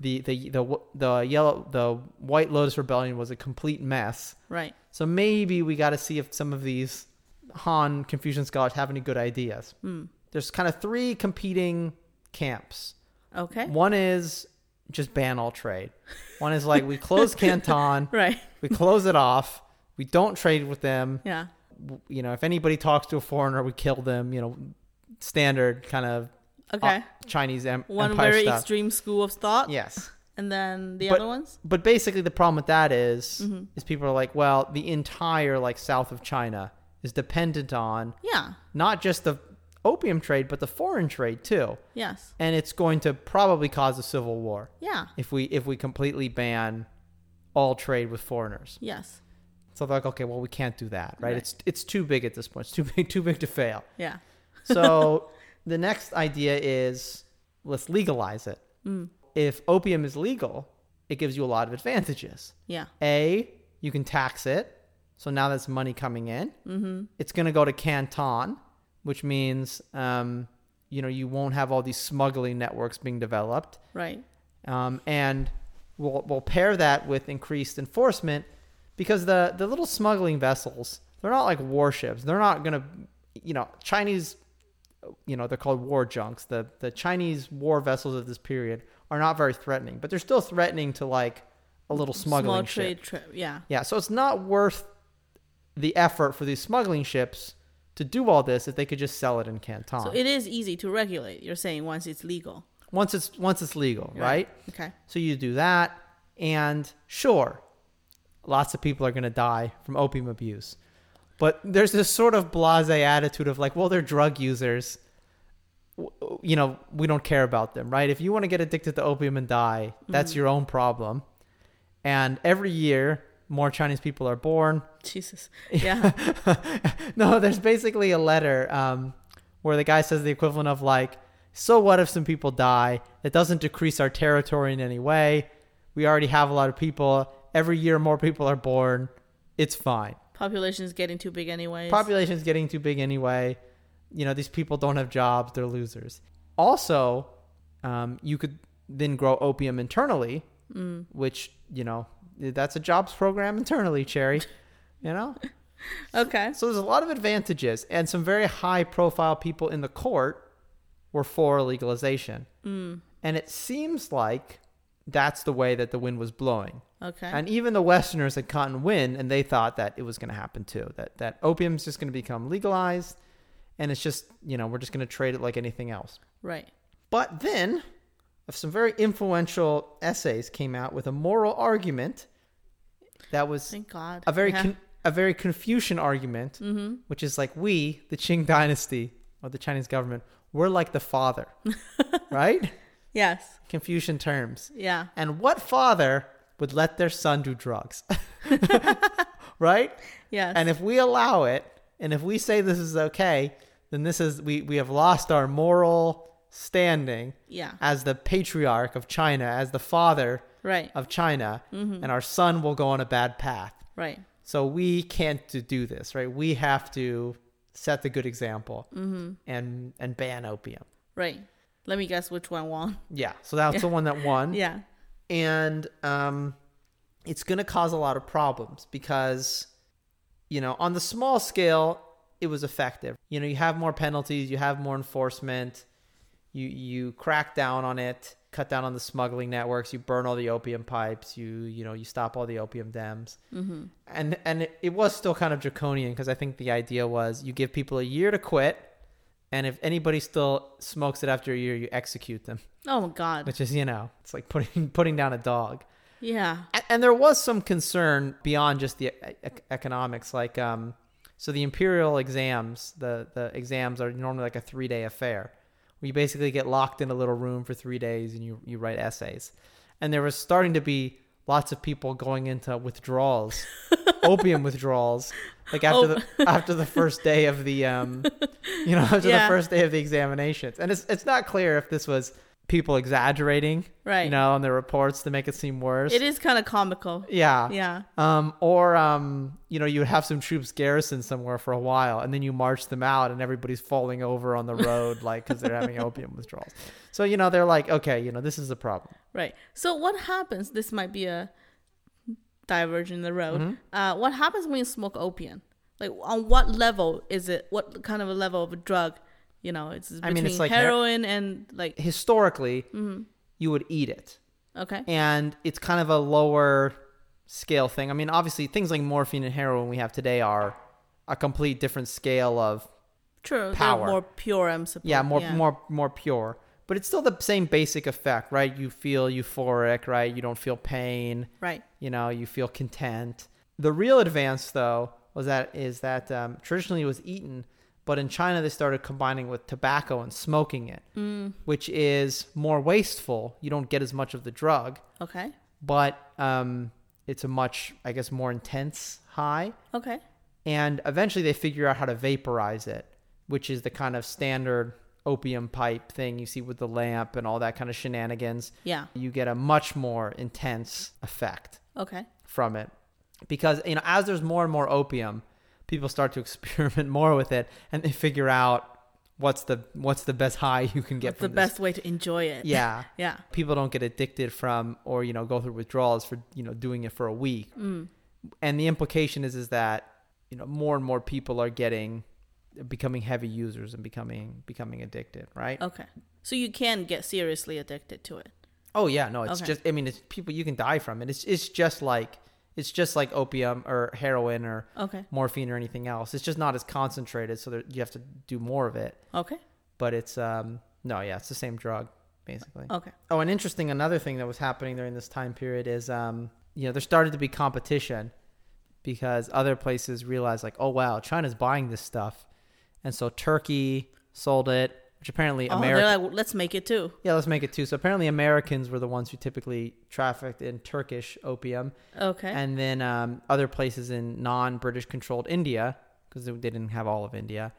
The White Lotus Rebellion was a complete mess. Right. So maybe we got to see if some of these Han Confucian scholars have any good ideas. There's kind of three competing camps. Okay. One is just ban all trade. One is like, we close Canton, Right. we close it off, we don't trade with them. Yeah. You know, if anybody talks to a foreigner, we kill them. You know, standard kind of Okay. Chinese One empire very stuff. extreme school of thought. Yes. And then the But- other ones? But basically, the problem with that is Mm-hmm. people are like, well, the entire like south of China is dependent on Yeah. not just the opium trade, but the foreign trade too. Yes. And it's going to probably cause a civil war Yeah. if we completely ban all trade with foreigners. Yes. So they're like, okay, well, we can't do that, right? Right. It's too big at this point. It's too big to fail. Yeah. So the next idea is let's legalize it. If opium is legal, it gives you a lot of advantages. Yeah. A, you can tax it. So now that's money coming in. Mm-hmm. It's going to go to Canton, which means, you won't have all these smuggling networks being developed. Right. And we'll pair that with increased enforcement because the little smuggling vessels, they're not like warships. They're not going to, Chinese, they're called war junks. The Chinese war vessels of this period are not very threatening, but they're still threatening to like a little smuggling Small ship. trade. Yeah. Yeah, so it's not worth the effort for these smuggling ships to do all this if they could just sell it in Canton. So it is easy to regulate. You're saying once it's legal. once it's legal, right? Okay. So you do that, and sure, lots of people are going to die from opium abuse. But there's this sort of blasé attitude of like, well, they're drug users. We don't care about them, right? If you want to get addicted to opium and die, that's your own problem. And every year, more Chinese people are born. Jesus. Yeah. No, there's basically a letter where the guy says the equivalent of like, so what if some people die? It doesn't decrease our territory in any way. We already have a lot of people. Every year, more people are born. It's fine. Population is getting too big anyways. Population is getting too big anyway. These people don't have jobs. They're losers. Also, you could then grow opium internally, which, that's a jobs program internally, Cherry. Okay. So there's a lot of advantages, and some very high profile people in the court were for legalization. And it seems like that's the way that the wind was blowing. Okay. And even the Westerners had caught wind, and they thought that it was going to happen too, that opium's just going to become legalized, and it's just, we're just going to trade it like anything else. Right. But then some very influential essays came out with a moral argument that was Thank God. a very Yeah. a very Confucian argument, which is like, we, the Qing dynasty or the Chinese government, we're like the father, right? Yes. Confucian terms. Yeah. And what father would let their son do drugs? Right? Yes. And if we allow it, and if we say this is okay, then we have lost our moral standing Yeah. as the patriarch of China, as the father Right. of China, and our son will go on a bad path. Right. So we can't do this, right? We have to set the good example and ban opium. Right. Let me guess which one won. Yeah, so that's the one that won. Yeah. And it's going to cause a lot of problems because, on the small scale, it was effective. You have more penalties, you have more enforcement, you crack down on it, cut down on the smuggling networks, you burn all the opium pipes, you stop all the opium dens. Mm-hmm. And it was still kind of draconian because I think the idea was you give people a year to quit, and if anybody still smokes it after a year, you execute them. Oh my God. Which is, it's like putting down a dog. Yeah. And there was some concern beyond just the economics. Like, so the imperial exams, the exams are normally like a 3-day affair. Where you basically get locked in a little room for 3 days and you write essays. And there was starting to be lots of people going into withdrawals, opium withdrawals, like after the first day of the the first day of the examinations. And it's not clear if this was people exaggerating, Right. on their reports to make it seem worse. It is kind of comical. Yeah. Yeah. Or you would have some troops garrisoned somewhere for a while, and then you march them out, and everybody's falling over on the road, like, because they're having opium withdrawals. So, they're like, okay, this is a problem. Right. So what happens? This might be a divergence in the road. What happens when you smoke opium? Like, on what level is it? What kind of a level of a drug? It's between it's like heroin and like. Historically, you would eat it. Okay. And it's kind of a lower scale thing. I mean, obviously, things like morphine and heroin we have today are a complete different scale of True. power. They're more pure, I'm supposed. more pure. but it's still the same basic effect, right? You feel euphoric, right? You don't feel pain. Right. You feel content. The real advance, though, is that traditionally it was eaten, but in China they started combining with tobacco and smoking it, which is more wasteful. You don't get as much of the drug, Okay. but it's a much, I guess, more intense high. Okay. And eventually they figure out how to vaporize it, which is the kind of standard opium pipe thing you see with the lamp and all that kind of shenanigans. Yeah. You get a much more intense effect Okay. from it. Because, as there's more and more opium, people start to experiment more with it, and they figure out what's the best high you can get What's from the this. best way to enjoy it? Yeah. Yeah. People don't get addicted from, or, go through withdrawals for, doing it for a week. And the implication is that, more and more people are becoming heavy users and becoming addicted, right? Okay. So you can get seriously addicted to it. Oh yeah, no, it's Okay. just, it's people, you can die from it. It's just like opium or heroin or Okay. morphine or anything else. It's just not as concentrated, so you have to do more of it. Okay. But it's it's the same drug basically. Okay. Oh, and another thing that was happening during this time period is there started to be competition because other places realized like, oh wow, China's buying this stuff, and so Turkey sold it, which apparently They're like, let's make it too. Yeah, let's make it too. So apparently Americans were the ones who typically trafficked in Turkish opium. Okay. And then other places in non-British controlled India, because they didn't have all of India,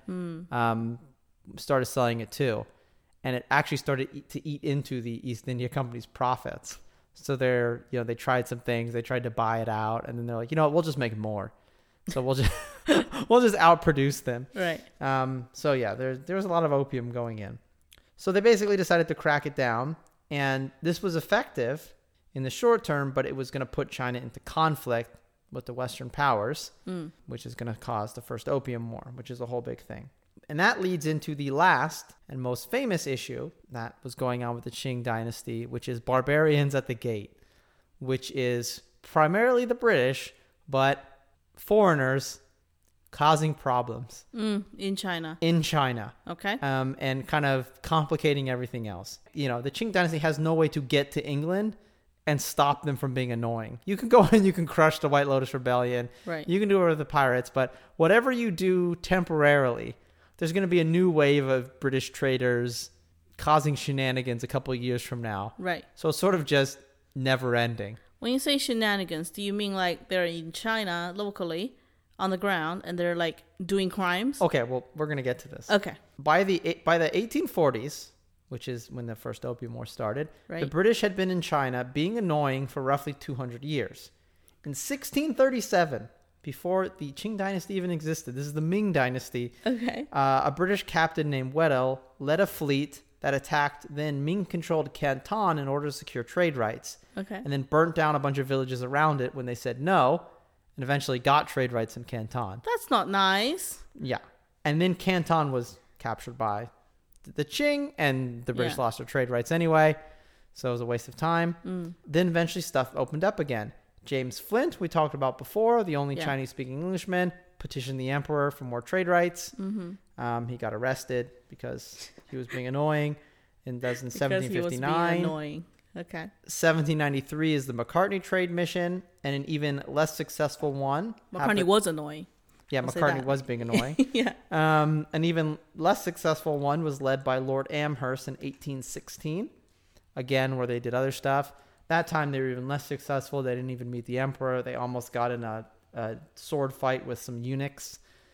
started selling it too. And it actually started to eat into the East India Company's profits. So they tried some things, they tried to buy it out, and then they're like, we'll just make more. So we'll just outproduce them. Right. So yeah, there was a lot of opium going in. So they basically decided to crack it down, and this was effective in the short term, but it was going to put China into conflict with the Western powers, which is going to cause the first Opium War, which is a whole big thing. And that leads into the last and most famous issue that was going on with the Qing dynasty, which is barbarians at the gate, which is primarily the British, but foreigners causing problems In China. Okay. And kind of complicating everything else. The Qing dynasty has no way to get to England and stop them from being annoying. You can go and you can crush the White Lotus Rebellion. Right. You can do it with the pirates, but whatever you do temporarily, there's going to be a new wave of British traders causing shenanigans a couple of years from now. Right. So it's sort of just never ending. When you say shenanigans, do you mean like they're in China locally on the ground and they're like doing crimes? Okay, well, we're going to get to this. Okay. By the 1840s, which is when the first Opium War started, Right. the British had been in China being annoying for roughly 200 years. In 1637, before the Qing dynasty even existed, this is the Ming dynasty, Okay. a British captain named Weddell led a fleet that attacked then Ming-controlled Canton in order to secure trade rights, Okay. and then burnt down a bunch of villages around it when they said no, and eventually got trade rights in Canton. That's not nice. Yeah. And then Canton was captured by the Qing, and the British Yeah. lost their trade rights anyway, so it was a waste of time. Then eventually stuff opened up again. James Flint, we talked about before, the only Yeah. Chinese-speaking Englishman, petitioned the emperor for more trade rights. He got arrested because he was being annoying. And that's in Because he was being 1759. annoying. Okay. 1793 is the McCartney trade mission, and an even less successful one. McCartney happened- was annoying. Yeah, I'll say McCartney that. was being annoying. Yeah. An even less successful one was led by Lord Amherst in 1816, again, where they did other stuff. That time they were even less successful. They didn't even meet the emperor. They almost got in a sword fight with some eunuchs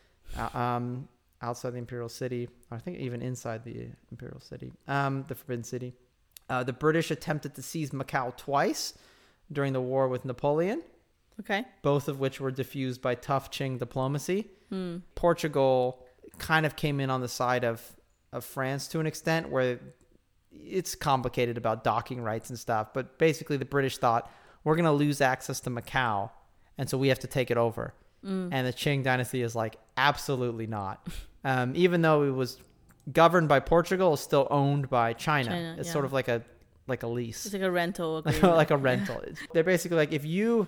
outside the imperial city. I think even inside the imperial city, the Forbidden City. The British attempted to seize Macau twice during the war with Napoleon, Okay. both of which were diffused by tough Qing diplomacy. Portugal kind of came in on the side of France to an extent, where it's complicated about docking rights and stuff. But basically, the British thought, we're going to lose access to Macau, and so we have to take it over. And the Qing dynasty is like, absolutely not. Even though it was governed by Portugal, it's still owned by China. It's yeah. sort of like a lease. It's like a rental agreement. Like a rental. They're basically like, if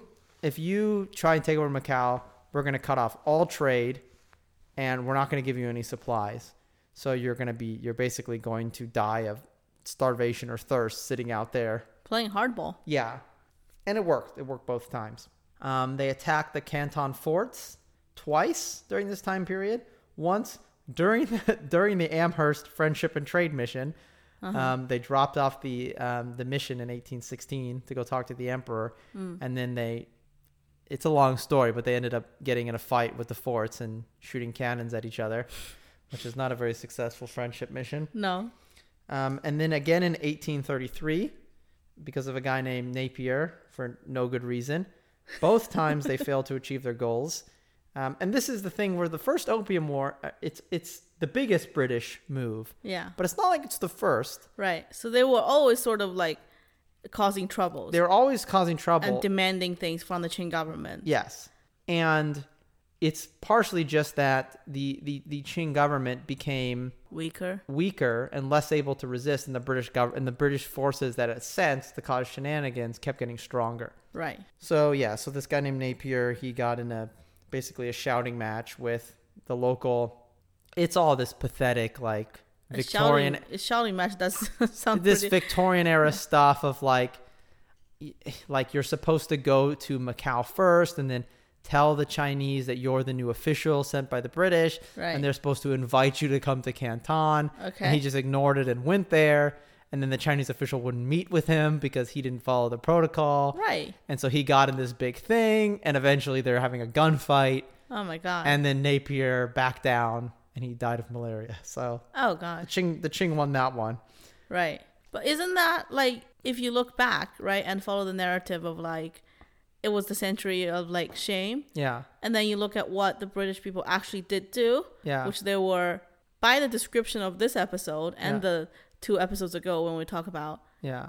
you try and take over Macau, we're going to cut off all trade, and we're not going to give you any supplies. So you're basically going to die of starvation or thirst sitting out there. Playing hardball. Yeah. And it worked. It worked both times. They attacked the Canton forts twice during this time period. Once during the Amherst Friendship and Trade Mission. They dropped off the mission in 1816 to go talk to the emperor. And then it's a long story, but they ended up getting in a fight with the forts and shooting cannons at each other, which is not a very successful friendship mission. No. And then again in 1833, because of a guy named Napier, for no good reason. Both times they failed to achieve their goals. And this is the thing where the first Opium War, it's the biggest British move. Yeah. But it's not like it's the first. Right. So they were always sort of like causing troubles. They're always causing trouble. And demanding things from the Qing government. Yes. And it's partially just that the Qing government became weaker and less able to resist, and the British forces that it sent to cause shenanigans kept getting stronger. Right. So this guy named Napier, he got in basically a shouting match with the local. It's all this pathetic like Victorian shouting match. Does sound this pretty... Victorian era stuff of like you're supposed to go to Macau first and then tell the Chinese that you're the new official sent by the British, right. And they're supposed to invite you to come to Canton. Okay. And he just ignored it and went there. And then the Chinese official wouldn't meet with him because he didn't follow the protocol. Right. And so he got in this big thing, and eventually they're having a gunfight. Oh my God. And then Napier backed down, and he died of malaria. So oh God. The Qing won that one. Right. But isn't that like, if you look back, right, and follow the narrative of like, it was the century of like shame. Yeah. And then you look at what the British people actually did do. Yeah. Which they were, by the description of this episode and the 2 episodes ago when we talk about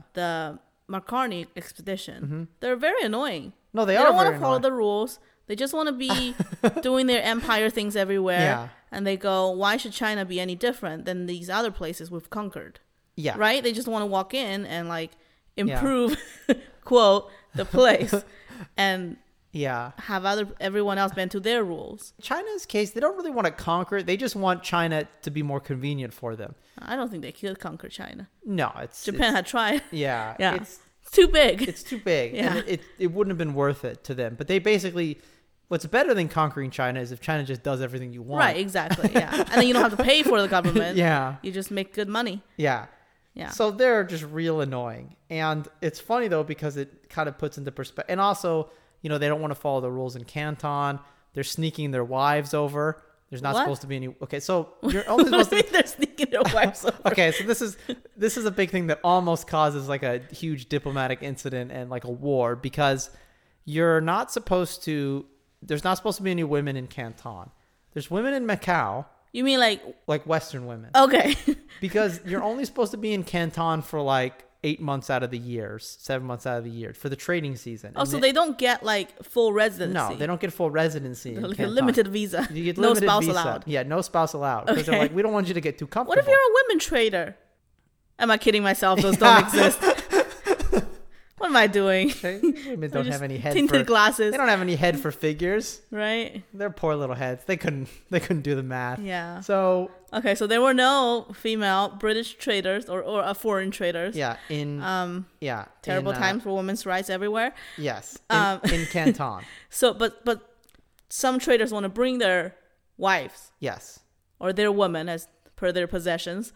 the Marconi expedition, they're very annoying. No, they don't want to follow the rules. They just want to be doing their empire things everywhere. Yeah. And they go, why should China be any different than these other places we've conquered? Yeah. Right? They just want to walk in and like improve, quote, the place and have everyone else bend to their rules. China's case, they don't really want to conquer it. They just want China to be more convenient for them. I don't think they could conquer China. No, Japan had tried. Yeah. Yeah. It's too big. It's too big. Yeah. And it wouldn't have been worth it to them. But they basically, what's better than conquering China is if China just does everything you want. Right, exactly. Yeah. And then you don't have to pay for the government. Yeah. You just make good money. Yeah. Yeah. So they're just real annoying. And it's funny though, because it kind of puts into perspective. And also, they don't want to follow the rules in Canton. They're sneaking their wives over. There's not supposed to be any. Okay, so you're only supposed to. They're sneaking their wives over. Okay, so this is a big thing that almost causes like a huge diplomatic incident and like a war, because you're not supposed to. There's not supposed to be any women in Canton. There's women in Macau. You mean like Western women? Okay. Because you're only supposed to be in Canton for like 8 months out of the year, 7 months out of the year for the trading season. Oh, so they don't get like full residency? No, they don't get full residency. Like a limited visa. You get no limited spouse visa. allowed. Yeah, no spouse allowed. Because they're like, we don't want you to get too comfortable. What if you're a women trader? Am I kidding myself? Those don't exist. What am I doing? Women don't have any head tinted for glasses. They don't have any head for figures. Right. They're poor little heads. They couldn't do the math. Yeah. So okay, so there were no female British traders or foreign traders. Yeah. Terrible times for women's rights everywhere. Yes. In Canton. So but some traders want to bring their wives. Yes. Or their women as per their possessions.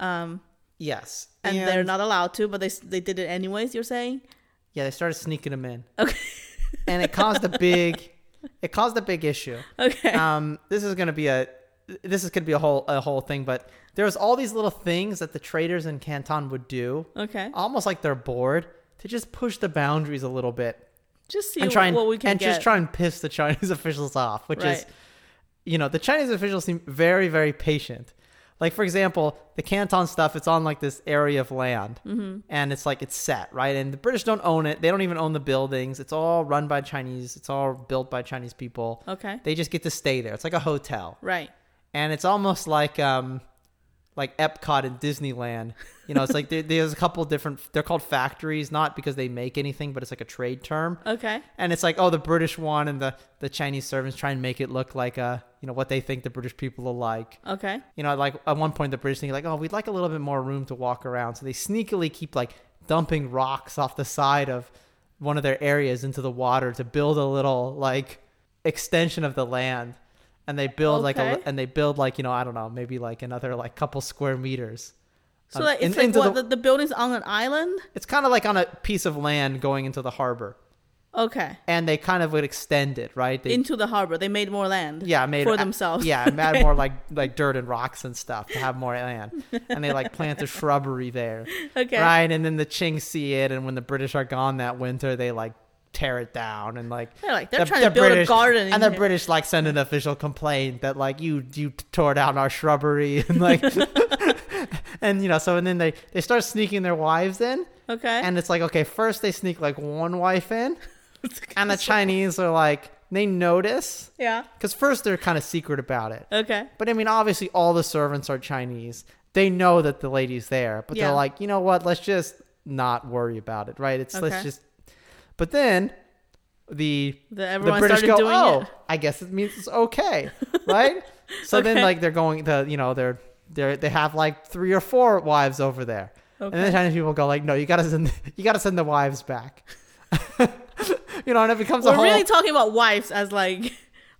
Yes. And they're not allowed to, but they did it anyways, you're saying? Yeah, they started sneaking them in. Okay. And it caused a big issue. Okay. This is gonna be a whole thing, but there was all these little things that the traders in Canton would do. Okay. Almost like they're bored, to just push the boundaries a little bit. Just see what we can and get. just try and piss the Chinese officials off, which is, the Chinese officials seem very, very patient. Like, for example, the Canton stuff, it's on like this area of land, and it's like it's set, right? And the British don't own it. They don't even own the buildings. It's all run by Chinese. It's all built by Chinese people. Okay. They just get to stay there. It's like a hotel. Right. And it's almost like like Epcot and Disneyland. You know, it's like there's a couple different, they're called factories, not because they make anything, but it's like a trade term. Okay. And it's like, oh, the British one and the Chinese servants try and make it look like what they think the British people will like. Okay. You know, like at one point the British think like, oh, we'd like a little bit more room to walk around. So they sneakily keep like dumping rocks off the side of one of their areas into the water to build a little like extension of the land. And they build like I don't know, maybe like another like couple square meters. So like, it's like what, the building's on an island? It's kind of like on a piece of land going into the harbor. Okay. And they kind of would extend it, right? Into the harbor. They made more land. Yeah, for themselves. Yeah, add more like dirt and rocks and stuff to have more land. And they like plant a shrubbery there. Okay. Right, and then the Qing see it, and when the British are gone that winter, they like tear it down and like they're trying to build a garden and the British like send an official complaint that like you tore down our shrubbery and like and you know, so and then they start sneaking their wives in. Okay. And it's like, okay, first they sneak like one wife in and the Chinese are like, they notice. Yeah. Because first they're kind of secret about it. Okay. But I mean, obviously all the servants are Chinese. They know that the lady's there, but they're like, you know what, let's just not worry about it, right? Let's just. But then the British go, oh, I guess it means it's okay, right? So then like they're going to, you know, they have like 3 or 4 wives over there. Okay. And then Chinese people go like, no, you gotta send the wives back. You know, and it becomes We're really talking about wives as like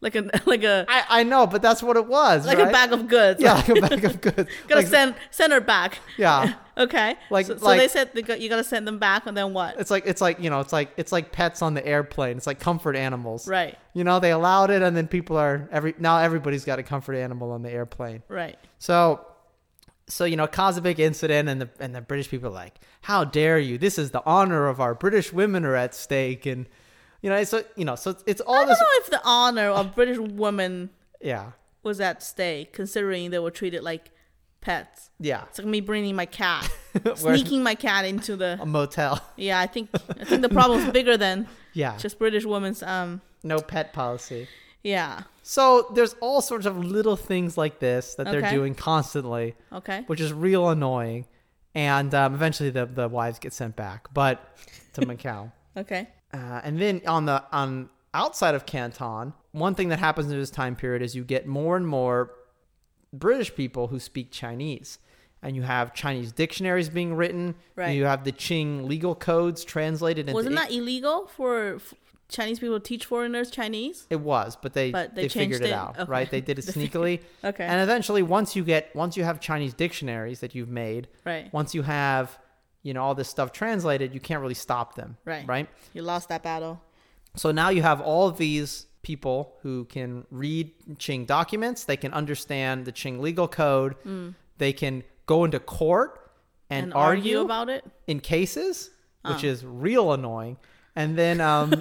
a I know, but that's what it was, like right? a bag of goods. Yeah, like a bag of goods. Gotta send her back. Yeah. Okay. So they said you gotta send them back, and then what? It's like you know, it's like pets on the airplane. It's like comfort animals. Right. You know, they allowed it, and then people are now everybody's got a comfort animal on the airplane. Right. So you know, cause a big incident, and the British people are like, how dare you? This is the honor of our British women are at stake, and you know, so it's all. I don't know if the honor of British women was at stake, considering they were treated like pets. Yeah, it's like me bringing my cat, sneaking my cat into a motel. Yeah, I think the problem's bigger than just British women's no pet policy. Yeah. So there's all sorts of little things like this that they're doing constantly. Okay. Which is real annoying, and eventually the wives get sent back, but to Macau. Okay. And then on outside of Canton, one thing that happens in this time period is you get more and more British people who speak Chinese. And you have Chinese dictionaries being written. Right. You have the Qing legal codes translated into... Wasn't that illegal for Chinese people to teach foreigners Chinese? It was, but they figured it out, okay. Right? They did it sneakily. Okay. And eventually, once you have Chinese dictionaries that you've made, right. Once you have... you know, all this stuff translated, you can't really stop them. Right. You lost that battle. So now you have all of these people who can read Qing documents. They can understand the Qing legal code. They can go into court and argue about it in cases, which is real annoying. And then,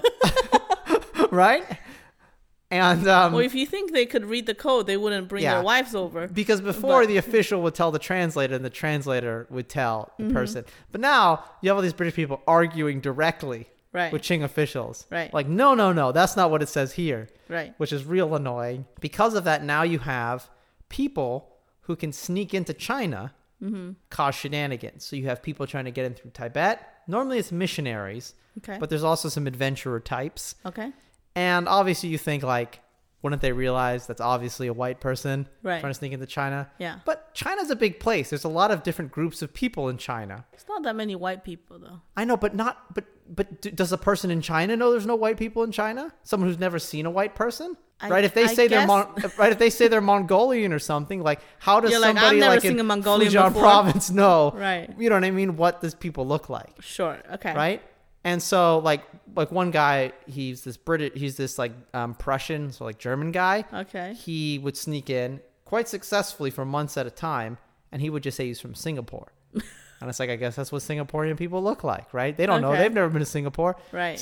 right? And well, if you think they could read the code, they wouldn't bring their wives over. Because before the official would tell the translator, and the translator would tell the person. But now you have all these British people arguing directly with Qing officials. Right. Like, no, that's not what it says here. Right. Which is real annoying. Because of that, now you have people who can sneak into China, cause shenanigans. So you have people trying to get in through Tibet. Normally it's missionaries. Okay. But there's also some adventurer types. Okay. And obviously you think like, wouldn't they realize that's obviously a white person trying to sneak into China? Yeah. But China's a big place. There's a lot of different groups of people in China. It's not that many white people though. I know, but does a person in China know there's no white people in China? Someone who's never seen a white person? Right? If they say they're Mongolian or something, like how does somebody like in Fujian province know? Right. You know what I mean? What does people look like? Sure. Okay. Right? And so like one guy, he's this Prussian, so like German guy. Okay. He would sneak in quite successfully for months at a time, and he would just say he's from Singapore. And it's like, I guess that's what Singaporean people look like, right? They don't know. They've never been to Singapore. Right.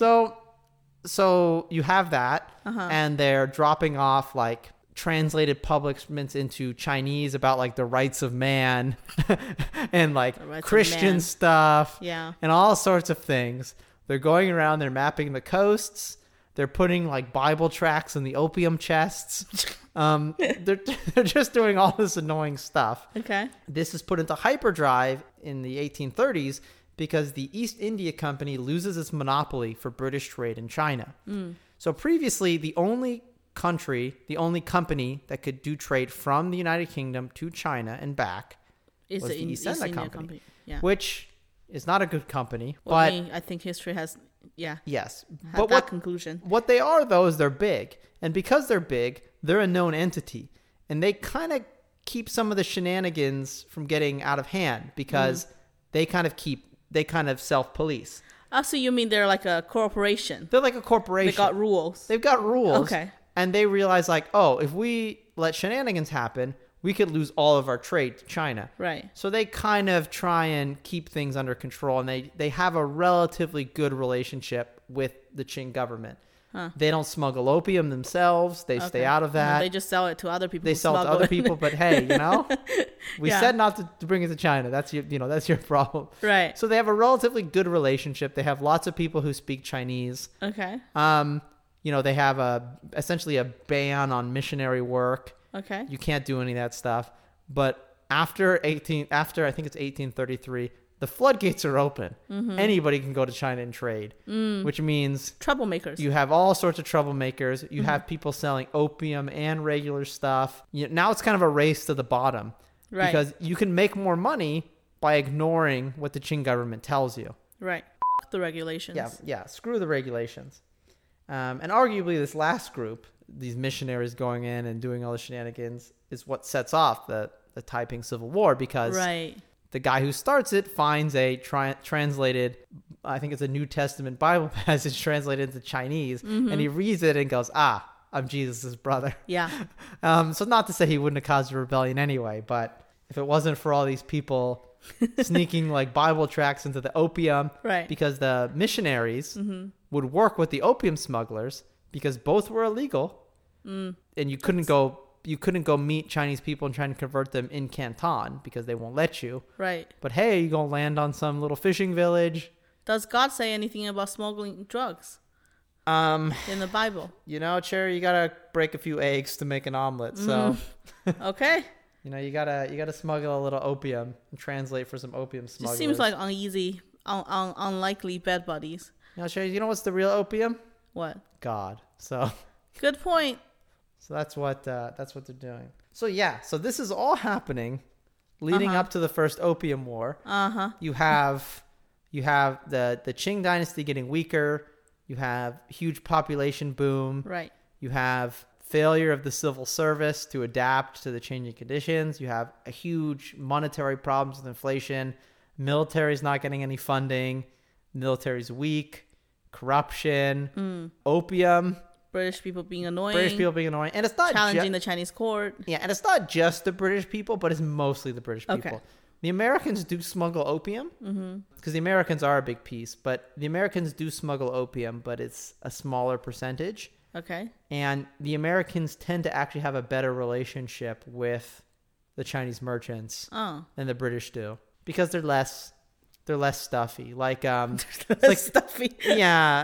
So you have that, and they're dropping off like translated publications into Chinese about like the rights of man and like Christian stuff and all sorts of things. They're going around, they're mapping the coasts. They're putting like Bible tracts in the opium chests. They're just doing all this annoying stuff. Okay. This is put into hyperdrive in the 1830s because the East India Company loses its monopoly for British trade in China. So previously, the only company that could do trade from the United Kingdom to China and back It's was the the East India India Company, Yeah. which is not a good company. Well, but I think history has, yes, had but that conclusion. what they are, though, is they're big. And because they're big, they're a known entity. And they kind of keep some of the shenanigans from getting out of hand because they kind of self-police. Oh, so you mean they're like a corporation? They're like a corporation. They got rules. They've got rules. Okay. And they realize, like, oh, if we let shenanigans happen, we could lose all of our trade to China. Right. So they kind of try and keep things under control. And they have a relatively good relationship with the Qing government. Huh. They don't smuggle opium themselves. They stay out of that. No, they just sell it to other people. They sell it to other people, but hey, we Yeah. said not to bring it to China. That's that's your problem. Right. So they have a relatively good relationship. They have lots of people who speak Chinese. Okay. They have essentially a ban on missionary work. Okay. You can't do any of that stuff. But after I think it's 1833, the floodgates are open. Anybody can go to China and trade, which means Troublemakers. you have all sorts of troublemakers. You have people selling opium and regular stuff. Now it's kind of a race to the bottom, Right. because you can make more money by ignoring what the Qing government tells you. Right. The regulations. Yeah. Screw the regulations. And arguably, this last group, these missionaries going in and doing all the shenanigans, is what sets off the Taiping Civil War, because Right. the guy who starts it finds a translated, I think it's a New Testament Bible passage translated into Chinese, and he reads it and goes, I'm Jesus' brother. Yeah. So not to say he wouldn't have caused a rebellion anyway, but if it wasn't for all these people sneaking like Bible tracts into the opium, Right. because the missionaries would work with the opium smugglers, because both were illegal, and you couldn't go meet Chinese people and try and convert them in Canton because they won't let you. Right. But hey, you're gonna land on some little fishing village. Does God say anything about smuggling drugs in the Bible? Cherry, you gotta break a few eggs to make an omelet. So Okay. you gotta smuggle a little opium and translate for some opium smugglers. Just seems like uneasy, unlikely bed buddies. Cherry, you know what's the real opium? What? God. So Good point. that's what they're doing. So so this is all happening leading up to the first Opium War. You have the Qing dynasty getting weaker. You have huge population boom. Right. You have failure of the civil service to adapt to the changing conditions. You have a huge monetary problems with inflation. Military's not getting any funding. Military's weak. Corruption. Opium. British people being annoying. And it's not challenging the Chinese court. Yeah, and it's not just the British people, but it's mostly the British people. Okay. The Americans do smuggle opium, because the Americans are a big piece, but the Americans do smuggle opium, but it's a smaller percentage. Okay. And the Americans tend to actually have a better relationship with the Chinese merchants than the British do, because they're less stuffy. Like it's like stuffy. Yeah,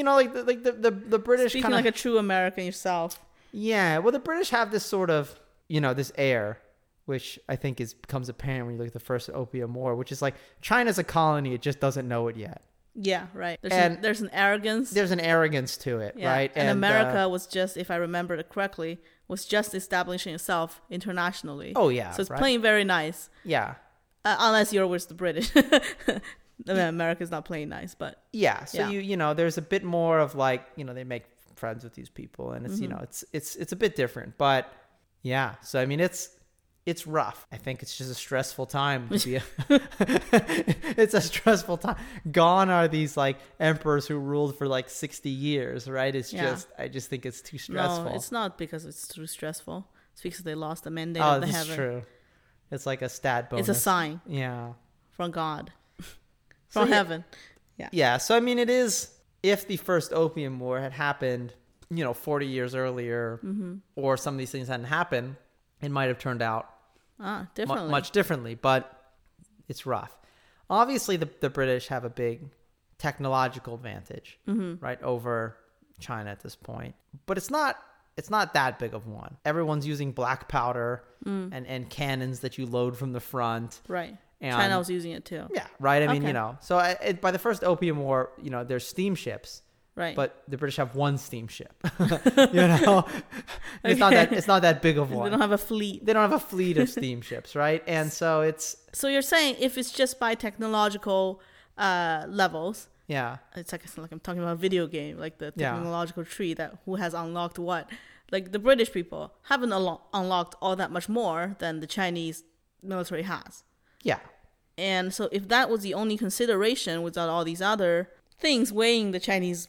the British Speaking kind of like a true American yourself. Yeah, well, the British have this sort of this air, which I think becomes apparent when you look at the first Opium War, which is like China's a colony, it just doesn't know it yet. Yeah, right. There's an arrogance. There's an arrogance to it, right? And America was just, if I remember it correctly, was just establishing itself internationally. Oh yeah, so it's right? playing very nice. Yeah. Unless you're with the British. America's not playing nice, but yeah. So there's a bit more of like, they make friends with these people, and it's it's a bit different, but yeah. So I mean, it's rough. I think it's just a stressful time to be it's a stressful time. Gone are these like emperors who ruled for like 60 years, right? I just think it's too stressful. No, it's not because it's too stressful. It's because they lost the mandate of the heaven. heaven. It's true. It's like a stat bonus. It's a sign. Yeah. From God. From heaven. Yeah. Yeah. So, I mean, it is, if the first Opium War had happened, 40 years earlier, or some of these things hadn't happened, it might have turned out differently. much differently, but it's rough. Obviously, the British have a big technological advantage, right, over China at this point. But it's not it's not that big of one. Everyone's using black powder and cannons that you load from the front. Right. And China was using it too. Yeah, right. I mean, Okay. you know, so by the first Opium War, you know, there's steamships, Right. but the British have one steamship. You know, it's not that big of They one. don't have a fleet. They don't have a fleet of steamships, right? And so it's So you're saying if it's just by technological levels, yeah, it's like I'm talking about a video game, like the Yeah. technological tree that who has unlocked what. Like the British people haven't unlocked all that much more than the Chinese military has. yeah, And so if that was the only consideration without all these other things weighing the Chinese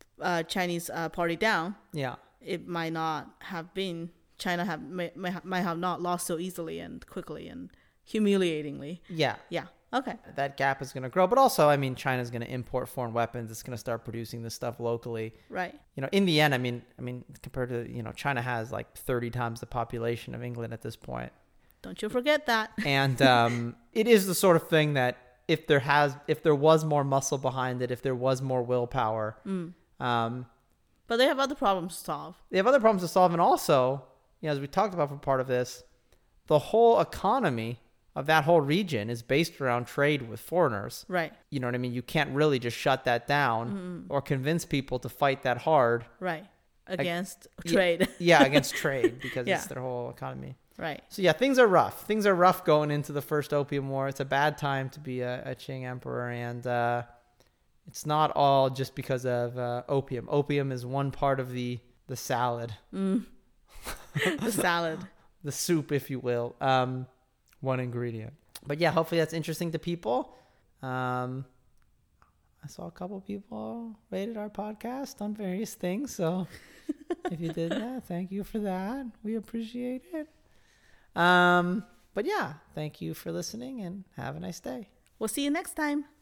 party down, yeah. it might not have been might have not lost so easily and quickly and humiliatingly. Yeah, Yeah. Okay. that gap is going to grow. But also, I mean, China's going to import foreign weapons. It's going to start producing this stuff locally. Right. You know, in the end, I mean, compared to, you know, China has like 30 times the population of England at this point. Don't you forget that. And it is the sort of thing that if there was more muscle behind it, if there was more willpower, But they have other problems to solve. they have other problems to solve. And also, you know, as we talked about for part of this, the whole economy of that whole region is based around trade with foreigners. Right. You know what I mean? You can't really just shut that down or convince people to fight that hard. Right. Against trade. Yeah, against trade because Yeah. it's their whole economy. Right. So yeah, things are rough. Things are rough going into the first Opium War. It's a bad time to be a Qing emperor, and it's not all just because of opium. Opium is one part of the salad, The salad. the soup, if you will. One ingredient. But yeah, hopefully that's interesting to people. I saw a couple people rated our podcast on various things, so if you did that, thank you for that. We appreciate it. But yeah, thank you for listening and have a nice day. We'll see you next time.